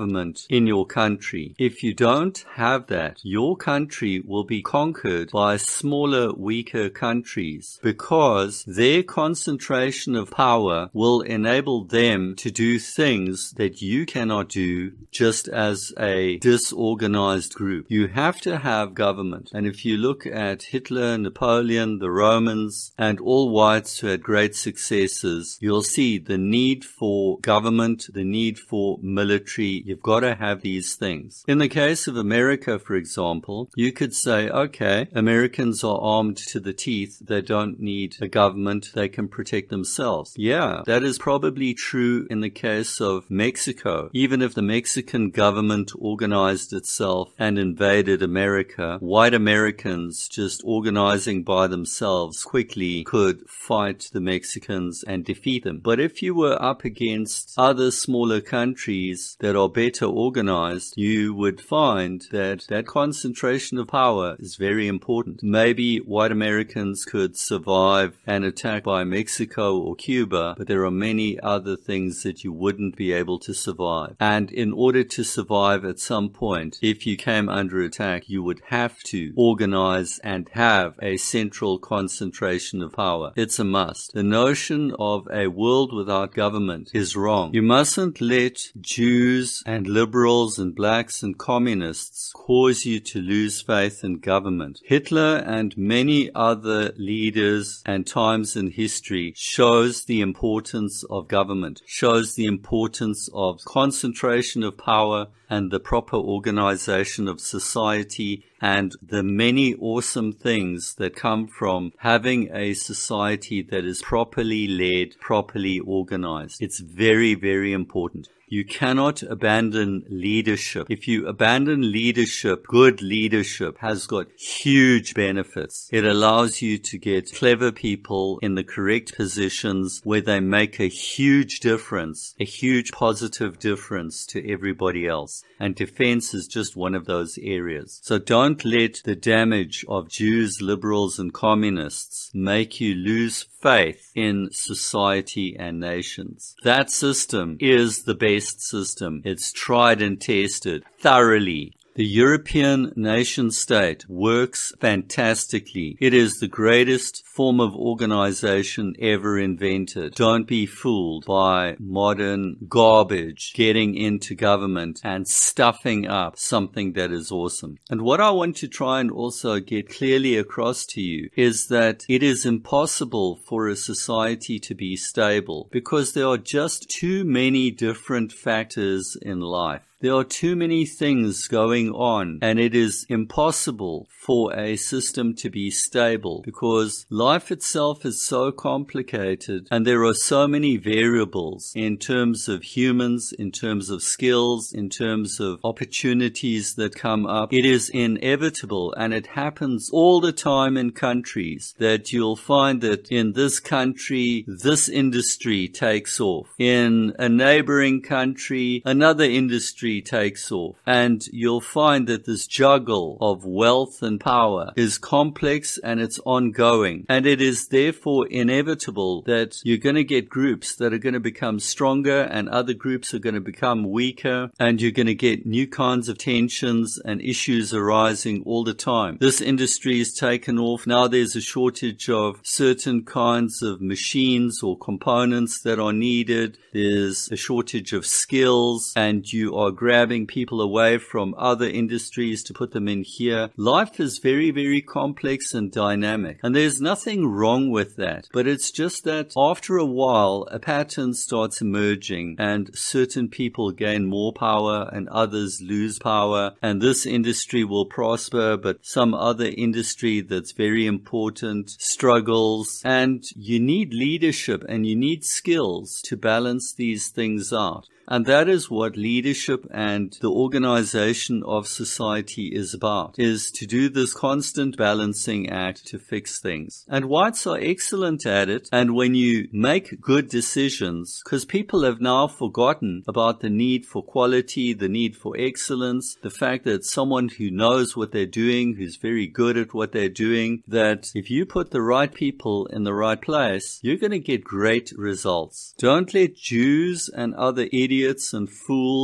government in your country. If you don't have that, your country will be conquered by smaller, weaker countries because their concentration of power will enable them to do things that you cannot do just as a disorganized group. You have to have government. And if you look at Hitler, Napoleon, the Romans, and all whites who had great successes, you'll see the need for government, the need for military. You've got to have these things. In the case of America, for example, you could say, okay, Americans are armed to the teeth. They don't need a government. They can protect themselves. Yeah, that is probably true in the case of Mexico. Even if the Mexican government organized itself and invaded America, white Americans just organizing by themselves quickly could fight the Mexicans and defeat them. But if you were up against other smaller countries that are better organized, you would find that that concentration of power is very important. Maybe white Americans could survive an attack by Mexico or Cuba, but there are many other things that you wouldn't be able to survive. And in order to survive at some point, if you came under attack, you would have to organize and have a central concentration of power. It's a must. The notion of a world without government is wrong. You mustn't let Jews and liberals and blacks and communists cause you to lose faith in government. Hitler and many other leaders and times in history shows the importance of government, shows the importance of concentration of power and the proper organization of society and the many awesome things that come from having a society that is properly led, properly organized. It's very, very important. You cannot abandon leadership. If you abandon leadership, good leadership has got huge benefits. It allows you to get clever people in the correct positions where they make a huge difference, a huge positive difference to everybody else. And defense is just one of those areas. So don't let the damage of Jews, liberals, and communists make you lose faith in society and nations. That system is the best system. It's tried and tested thoroughly. The European nation-state works fantastically. It is the greatest form of organization ever invented. Don't be fooled by modern garbage getting into government and stuffing up something that is awesome. And what I want to try and also get clearly across to you is that it is impossible for a society to be stable because there are just too many different factors in life. There are too many things going on, and it is impossible for a system to be stable because life itself is so complicated and there are so many variables in terms of humans, in terms of skills, in terms of opportunities that come up. It is inevitable, and it happens all the time in countries, that you'll find that in this country, this industry takes off. In a neighboring country, another industry takes off. And you'll find that this juggle of wealth and power is complex and it's ongoing. And it is therefore inevitable that you're going to get groups that are going to become stronger and other groups are going to become weaker, and you're going to get new kinds of tensions and issues arising all the time. This industry is taken off. Now there's a shortage of certain kinds of machines or components that are needed. There's a shortage of skills, and you are grabbing people away from other industries to put them in here. Life is very, very complex and dynamic, and there's nothing wrong with that. But it's just that after a while, a pattern starts emerging, and certain people gain more power and others lose power, and this industry will prosper, but some other industry that's very important struggles. And you need leadership and you need skills to balance these things out. And that is what leadership and the organization of society is about, is to do this constant balancing act to fix things. And whites are excellent at it. And when you make good decisions, because people have now forgotten about the need for quality, the need for excellence, the fact that someone who knows what they're doing, who's very good at what they're doing, that if you put the right people in the right place, you're going to get great results. Don't let Jews and other idiots idiots and fools and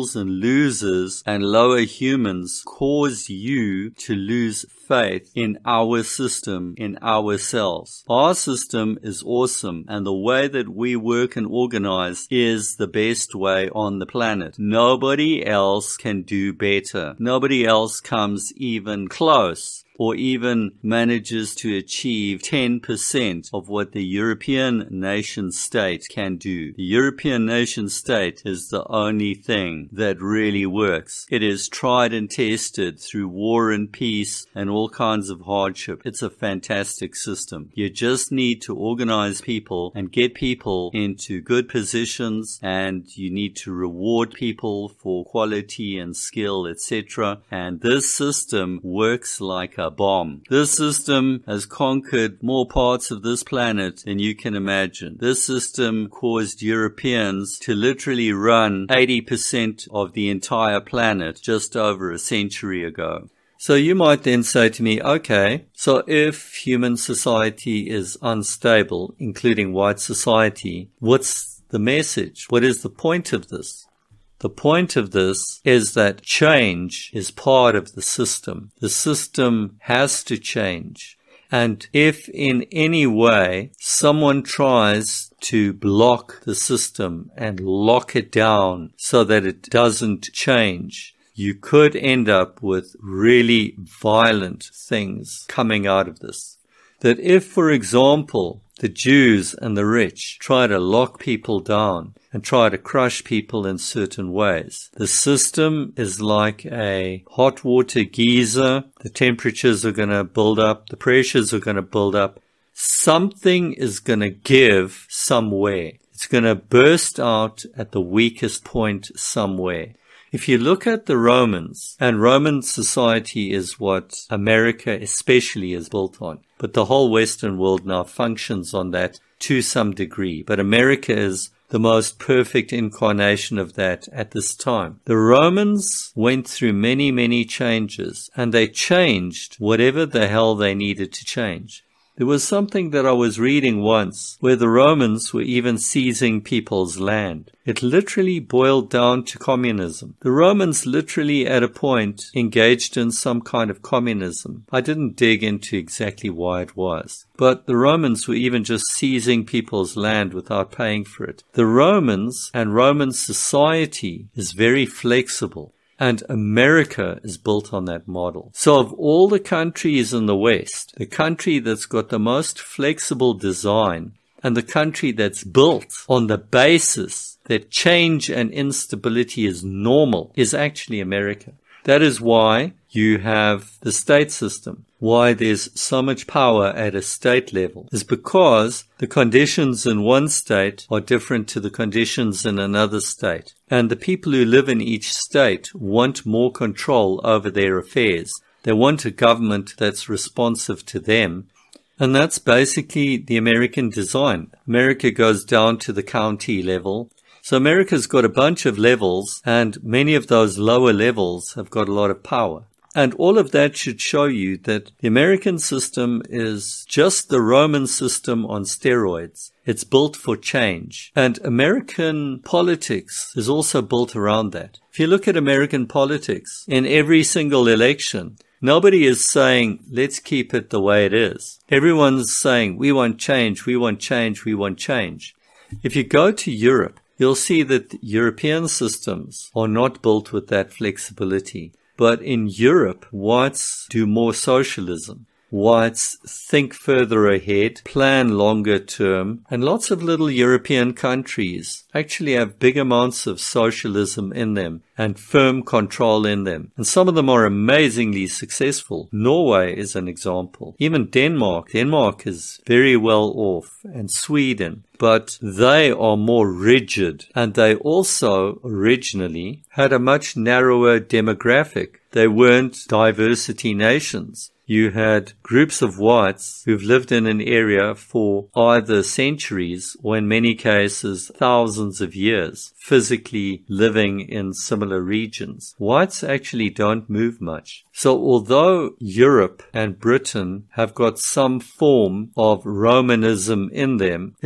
losers and lower humans cause you to lose faith in our system, in ourselves. Our system is awesome, and the way that we work and organize is the best way on the planet. Nobody else can do better. Nobody else comes even close, or even manages to achieve ten percent of what the European nation-state can do. The European nation-state is the only thing that really works. It is tried and tested through war and peace and all kinds of hardship. It's a fantastic system. You just need to organize people and get people into good positions, and you need to reward people for quality and skill, et cetera. And this system works like a bomb. This system has conquered more parts of this planet than you can imagine. This system caused Europeans to literally run eighty percent of the entire planet just over a century ago. So you might then say to me, okay, so if human society is unstable, including white society, what's the message? What is the point of this? The point of this is that change is part of the system. The system has to change. And if in any way someone tries to block the system and lock it down so that it doesn't change, you could end up with really violent things coming out of this. That if, for example, the Jews and the rich try to lock people down and try to crush people in certain ways, the system is like a hot water geyser. The temperatures are going to build up. The pressures are going to build up. Something is going to give somewhere. It's going to burst out at the weakest point somewhere. If you look at the Romans, and Roman society is what America especially is built on, but the whole Western world now functions on that to some degree. But America is the most perfect incarnation of that at this time. The Romans went through many, many changes, and they changed whatever the hell they needed to change. There was something that I was reading once where the Romans were even seizing people's land. It literally boiled down to communism. The Romans literally at a point engaged in some kind of communism. I didn't dig into exactly why it was. But the Romans were even just seizing people's land without paying for it. The Romans and Roman society is very flexible. And America is built on that model. So of all the countries in the West, the country that's got the most flexible design and the country that's built on the basis that change and instability is normal is actually America. That is why you have the state system. Why there's so much power at a state level is because the conditions in one state are different to the conditions in another state. And the people who live in each state want more control over their affairs. They want a government that's responsive to them. And that's basically the American design. America goes down to the county level. So America's got a bunch of levels, and many of those lower levels have got a lot of power. And all of that should show you that the American system is just the Roman system on steroids. It's built for change. And American politics is also built around that. If you look at American politics, in every single election, nobody is saying, let's keep it the way it is. Everyone's saying, we want change, we want change, we want change. If you go to Europe, you'll see that European systems are not built with that flexibility. But in Europe, whites do more socialism. Whites think further ahead, plan longer term, and lots of little European countries actually have big amounts of socialism in them and firm control in them. And some of them are amazingly successful. Norway is an example. Even Denmark. Denmark is very well off, and Sweden. But they are more rigid, and they also originally had a much narrower demographic. They weren't diversity nations. You had groups of whites who've lived in an area for either centuries or in many cases thousands of years, physically living in similar regions. Whites actually don't move much. So although Europe and Britain have got some form of Romanism in them, it's not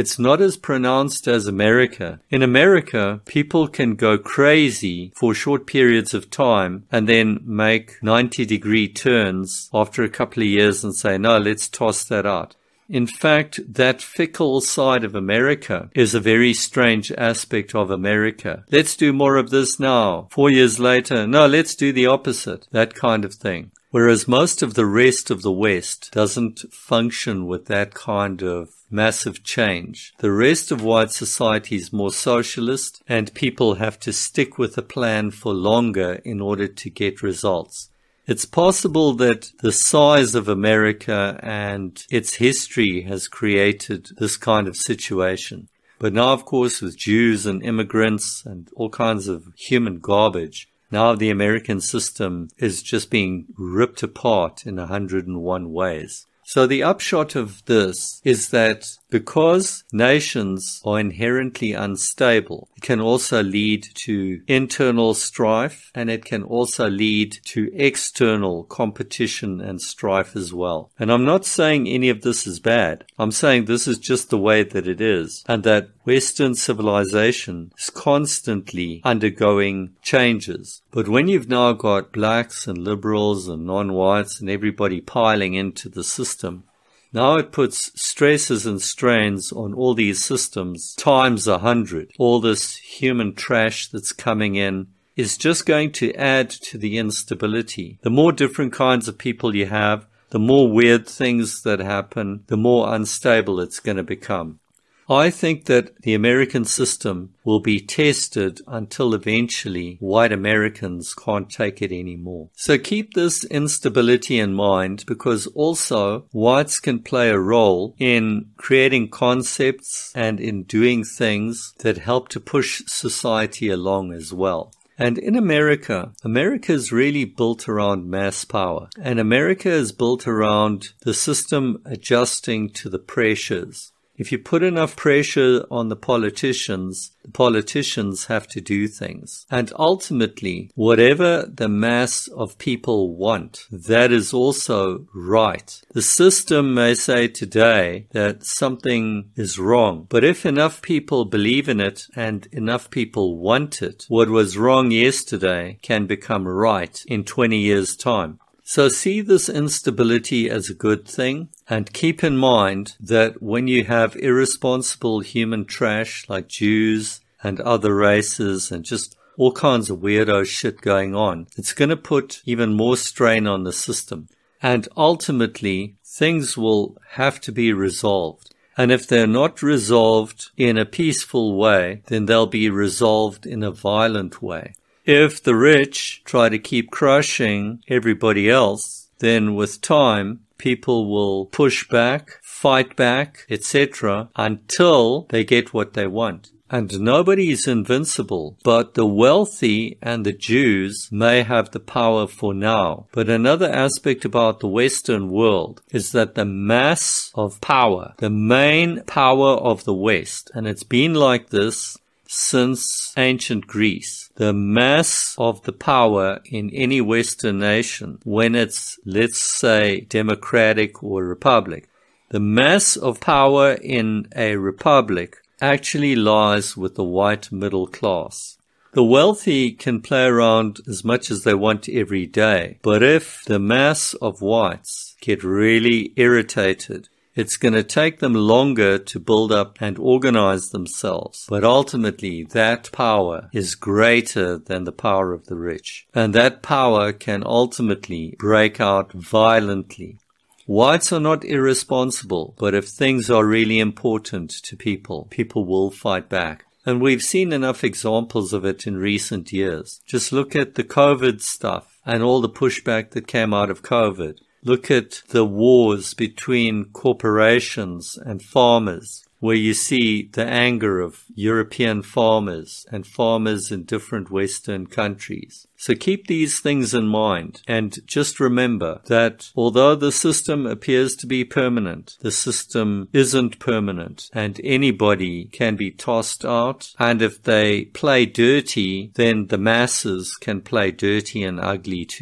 as pronounced as America. In America, people can go crazy for short periods of time and then make ninety degree turns after a couple of years and say, no, let's toss that out. In fact, that fickle side of America is a very strange aspect of America. Let's do more of this now. Four years later, no, let's do the opposite. That kind of thing. Whereas most of the rest of the West doesn't function with that kind of massive change. The rest of white society is more socialist, and people have to stick with a plan for longer in order to get results. It's possible that the size of America and its history has created this kind of situation. But now, of course, with Jews and immigrants and all kinds of human garbage, now the American system is just being ripped apart in a hundred and one ways. So the upshot of this is that because nations are inherently unstable, it can also lead to internal strife, and it can also lead to external competition and strife as well. And I'm not saying any of this is bad. I'm saying this is just the way that it is, and that Western civilization is constantly undergoing changes. But when you've now got blacks and liberals and non-whites and everybody piling into the system, now it puts stresses and strains on all these systems times a hundred. All this human trash that's coming in is just going to add to the instability. The more different kinds of people you have, the more weird things that happen, the more unstable it's going to become. I think that the American system will be tested until eventually white Americans can't take it anymore. So keep this instability in mind, because also whites can play a role in creating concepts and in doing things that help to push society along as well. And in America, America is really built around mass power. And America is built around the system adjusting to the pressures. If you put enough pressure on the politicians, the politicians have to do things. And ultimately, whatever the mass of people want, that is also right. The system may say today that something is wrong, but if enough people believe in it and enough people want it, what was wrong yesterday can become right in twenty years' time. So see this instability as a good thing, and keep in mind that when you have irresponsible human trash like Jews and other races and just all kinds of weirdo shit going on, it's going to put even more strain on the system. And ultimately, things will have to be resolved. And if they're not resolved in a peaceful way, then they'll be resolved in a violent way. If the rich try to keep crushing everybody else, then with time, people will push back, fight back, et cetera, until they get what they want. And nobody is invincible, but the wealthy and the Jews may have the power for now. But another aspect about the Western world is that the mass of power, the main power of the West, and it's been like this since ancient Greece, the mass of the power in any Western nation, when it's, let's say, democratic or republic, the mass of power in a republic actually lies with the white middle class. The wealthy can play around as much as they want every day, but if the mass of whites get really irritated, it's going to take them longer to build up and organize themselves. But ultimately, that power is greater than the power of the rich. And that power can ultimately break out violently. Whites are not irresponsible, but if things are really important to people, people will fight back. And we've seen enough examples of it in recent years. Just look at the COVID stuff and all the pushback that came out of COVID. Look at the wars between corporations and farmers, where you see the anger of European farmers and farmers in different Western countries. So keep these things in mind, and just remember that although the system appears to be permanent, the system isn't permanent, and anybody can be tossed out. And if they play dirty, then the masses can play dirty and ugly too.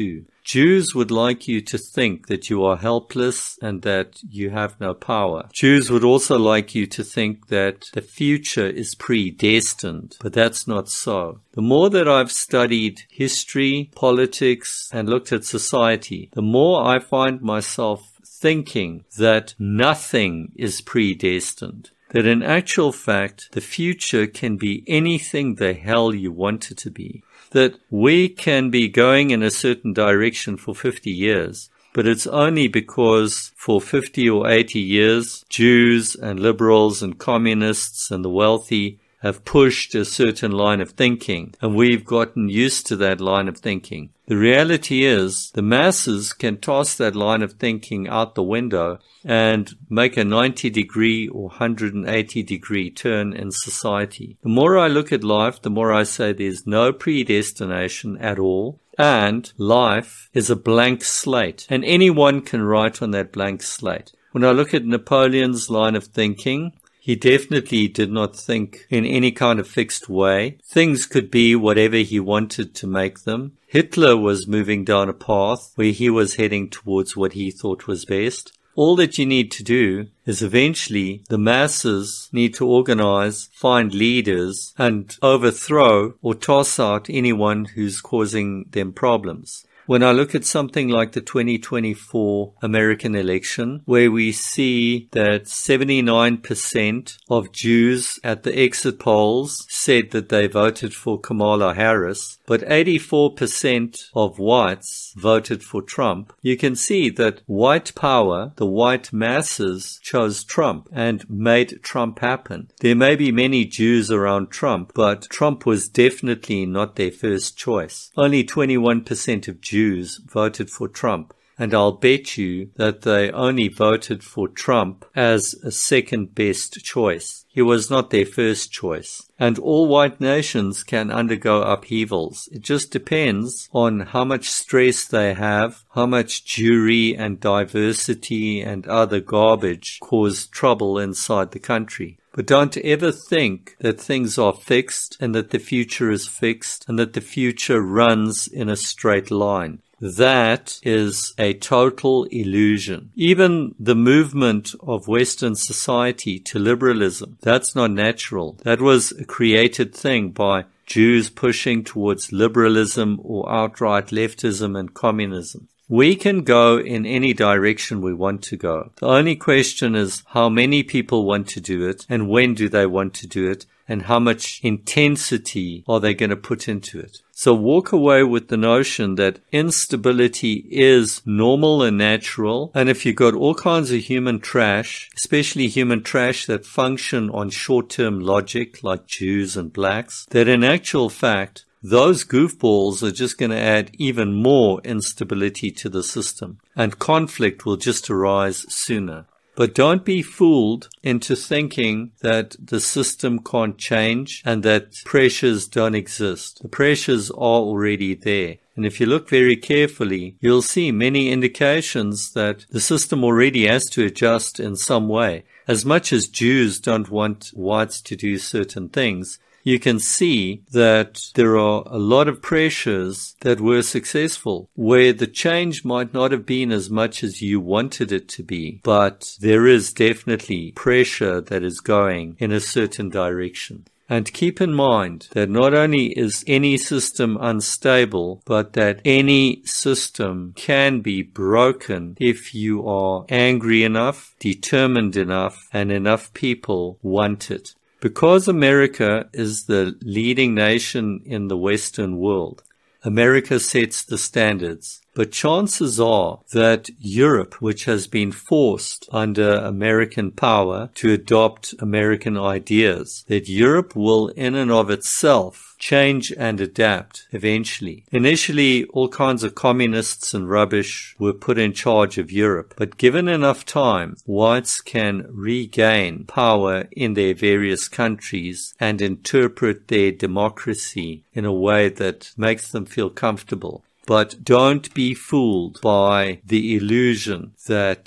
Jews would like you to think that you are helpless and that you have no power. Jews would also like you to think that the future is predestined, but that's not so. The more that I've studied history, politics, and looked at society, the more I find myself thinking that nothing is predestined. That in actual fact, the future can be anything the hell you want it to be. That we can be going in a certain direction for fifty years, but it's only because for fifty or eighty years, Jews and liberals and communists and the wealthy have pushed a certain line of thinking, and we've gotten used to that line of thinking. The reality is the masses can toss that line of thinking out the window and make a ninety degree or one hundred eighty degree turn in society. The more I look at life, the more I say there's no predestination at all, and life is a blank slate, and anyone can write on that blank slate. When I look at Napoleon's line of thinking, he definitely did not think in any kind of fixed way. Things could be whatever he wanted to make them. Hitler was moving down a path where he was heading towards what he thought was best. All that you need to do is eventually the masses need to organize, find leaders, and overthrow or toss out anyone who's causing them problems. When I look at something like the twenty twenty-four American election, where we see that seventy-nine percent of Jews at the exit polls said that they voted for Kamala Harris, but eighty-four percent of whites voted for Trump, you can see that white power, the white masses, chose Trump and made Trump happen. There may be many Jews around Trump, but Trump was definitely not their first choice. Only twenty-one percent of Jews Jews voted for Trump, and I'll bet you that they only voted for Trump as a second best choice. He was not their first choice. And all white nations can undergo upheavals. It just depends on how much stress they have, how much Jewry and diversity and other garbage cause trouble inside the country. But don't ever think that things are fixed and that the future is fixed and that the future runs in a straight line. That is a total illusion. Even the movement of Western society to liberalism, that's not natural. That was a created thing by Jews pushing towards liberalism or outright leftism and communism. We can go in any direction we want to go. The only question is how many people want to do it and when do they want to do it and how much intensity are they going to put into it. So walk away with the notion that instability is normal and natural, and if you've got all kinds of human trash, especially human trash that function on short-term logic like Jews and blacks, that in actual fact those goofballs are just going to add even more instability to the system, and conflict will just arise sooner. But don't be fooled into thinking that the system can't change and that pressures don't exist. The pressures are already there. And if you look very carefully, you'll see many indications that the system already has to adjust in some way. As much as Jews don't want whites to do certain things, you can see that there are a lot of pressures that were successful, where the change might not have been as much as you wanted it to be, but there is definitely pressure that is going in a certain direction. And keep in mind that not only is any system unstable, but that any system can be broken if you are angry enough, determined enough, and enough people want it. Because America is the leading nation in the Western world, America sets the standards. But chances are that Europe, which has been forced under American power to adopt American ideas, that Europe will in and of itself change and adapt eventually. Initially, all kinds of communists and rubbish were put in charge of Europe, but given enough time, whites can regain power in their various countries and interpret their democracy in a way that makes them feel comfortable. But don't be fooled by the illusion that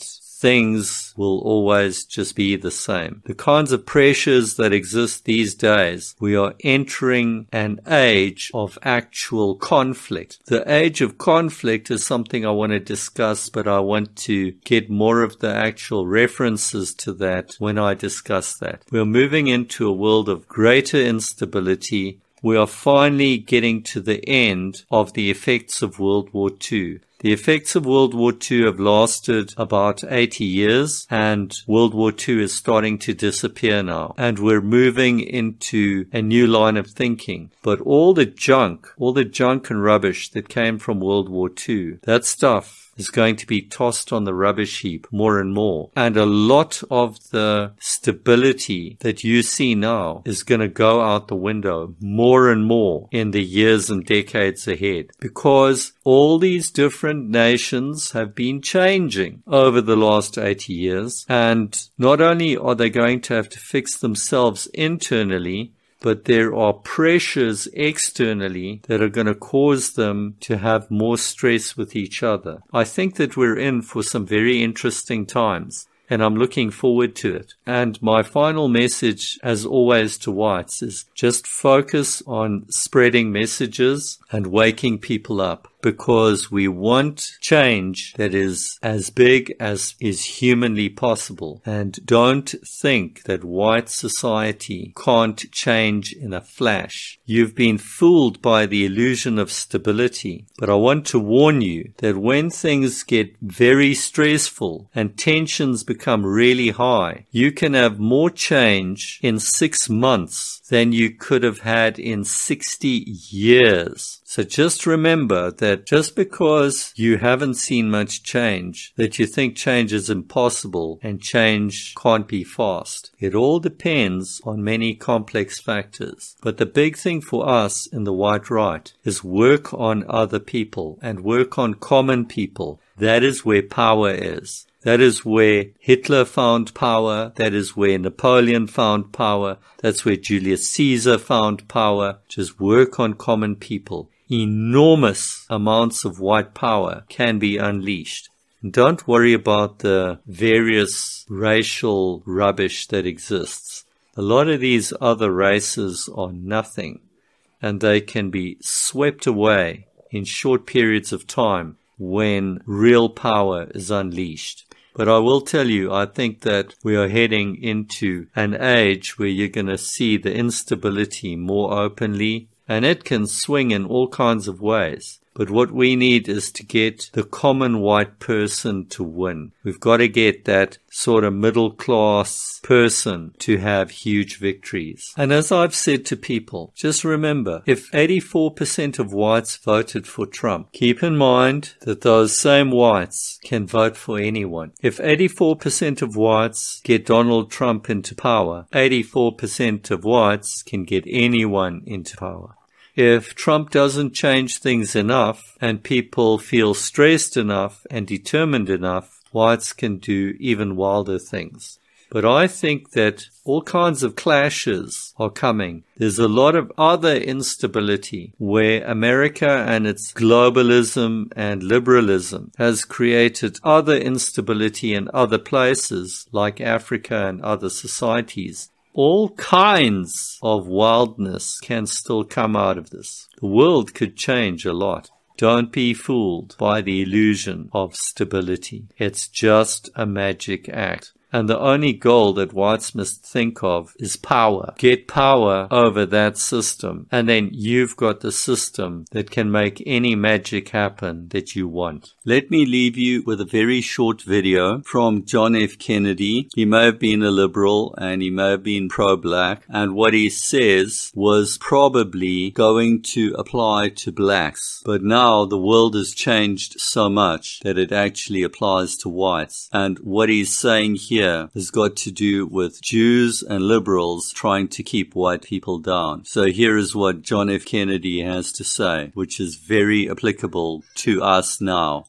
things will always just be the same. The kinds of pressures that exist these days, we are entering an age of actual conflict. The age of conflict is something I want to discuss, but I want to get more of the actual references to that when I discuss that. We are moving into a world of greater instability. We are finally getting to the end of the effects of World War Two. The effects of World War Two have lasted about eighty years, and World War Two is starting to disappear now. And we're moving into a new line of thinking. But all the junk, all the junk and rubbish that came from World War Two, that stuff is going to be tossed on the rubbish heap more and more. And a lot of the stability that you see now is going to go out the window more and more in the years and decades ahead, because all these different nations have been changing over the last eighty years. And not only are they going to have to fix themselves internally, but there are pressures externally that are going to cause them to have more stress with each other. I think that we're in for some very interesting times, and I'm looking forward to it. And my final message, as always, to whites is just focus on spreading messages and waking people up, because we want change that is as big as is humanly possible. And don't think that white society can't change in a flash. You've been fooled by the illusion of stability. But I want to warn you that when things get very stressful and tensions become really high, you can have more change in six months than you could have had in sixty years. So just remember that just because you haven't seen much change, that you think change is impossible and change can't be fast. It all depends on many complex factors. But the big thing for us in the white right is work on other people and work on common people. That is where power is. That is where Hitler found power. That is where Napoleon found power. That's where Julius Caesar found power. Just work on common people. Enormous amounts of white power can be unleashed. And don't worry about the various racial rubbish that exists. A lot of these other races are nothing, and they can be swept away in short periods of time when real power is unleashed. But I will tell you, I think that we are heading into an age where you're going to see the instability more openly, and it can swing in all kinds of ways. But what we need is to get the common white person to win. We've got to get that sort of middle class person to have huge victories. And as I've said to people, just remember, if eighty-four percent of whites voted for Trump, keep in mind that those same whites can vote for anyone. If eighty-four percent of whites get Donald Trump into power, eighty-four percent of whites can get anyone into power. If Trump doesn't change things enough and people feel stressed enough and determined enough, whites can do even wilder things. But I think that all kinds of clashes are coming. There's a lot of other instability where America and its globalism and liberalism has created other instability in other places like Africa and other societies. All kinds of wildness can still come out of this. The world could change a lot. Don't be fooled by the illusion of stability. It's just a magic act. And the only goal that whites must think of is power. Get power over that system, and then you've got the system that can make any magic happen that you want. Let me leave you with a very short video from John F. Kennedy. He may have been a liberal and he may have been pro-black, and what he says was probably going to apply to blacks. But now the world has changed so much that it actually applies to whites. And what he's saying here has got to do with Jews and liberals trying to keep white people down. So here is what John F. Kennedy has to say, which is very applicable to us now.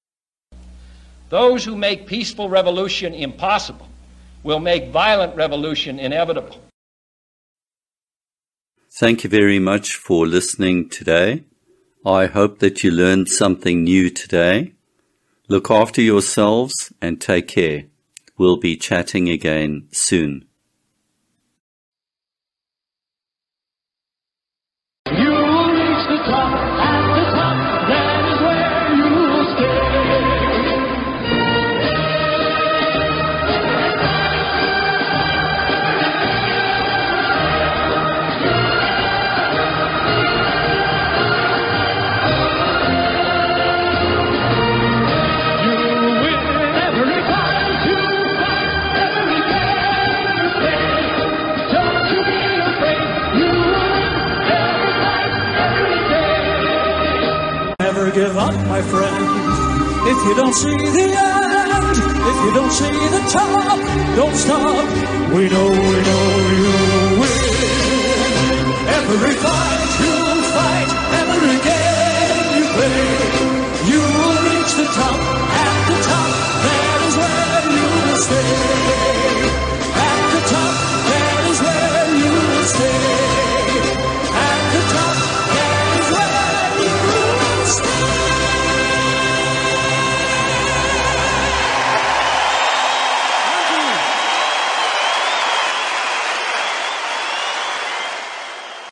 Those who make peaceful revolution impossible will make violent revolution inevitable. Thank you very much for listening today. I hope that you learned something new today. Look after yourselves and take care. We'll be chatting again soon. You will reach the top, at the top, that is where you will stay. You will win every time you fight, every game you play. Don't you be afraid, you will win every fight, every day. Never give up, my friend. If you don't see the end, if you don't see the top, don't stop. We know, we know you will win. Every fight you fight, every game you play, you will reach the top.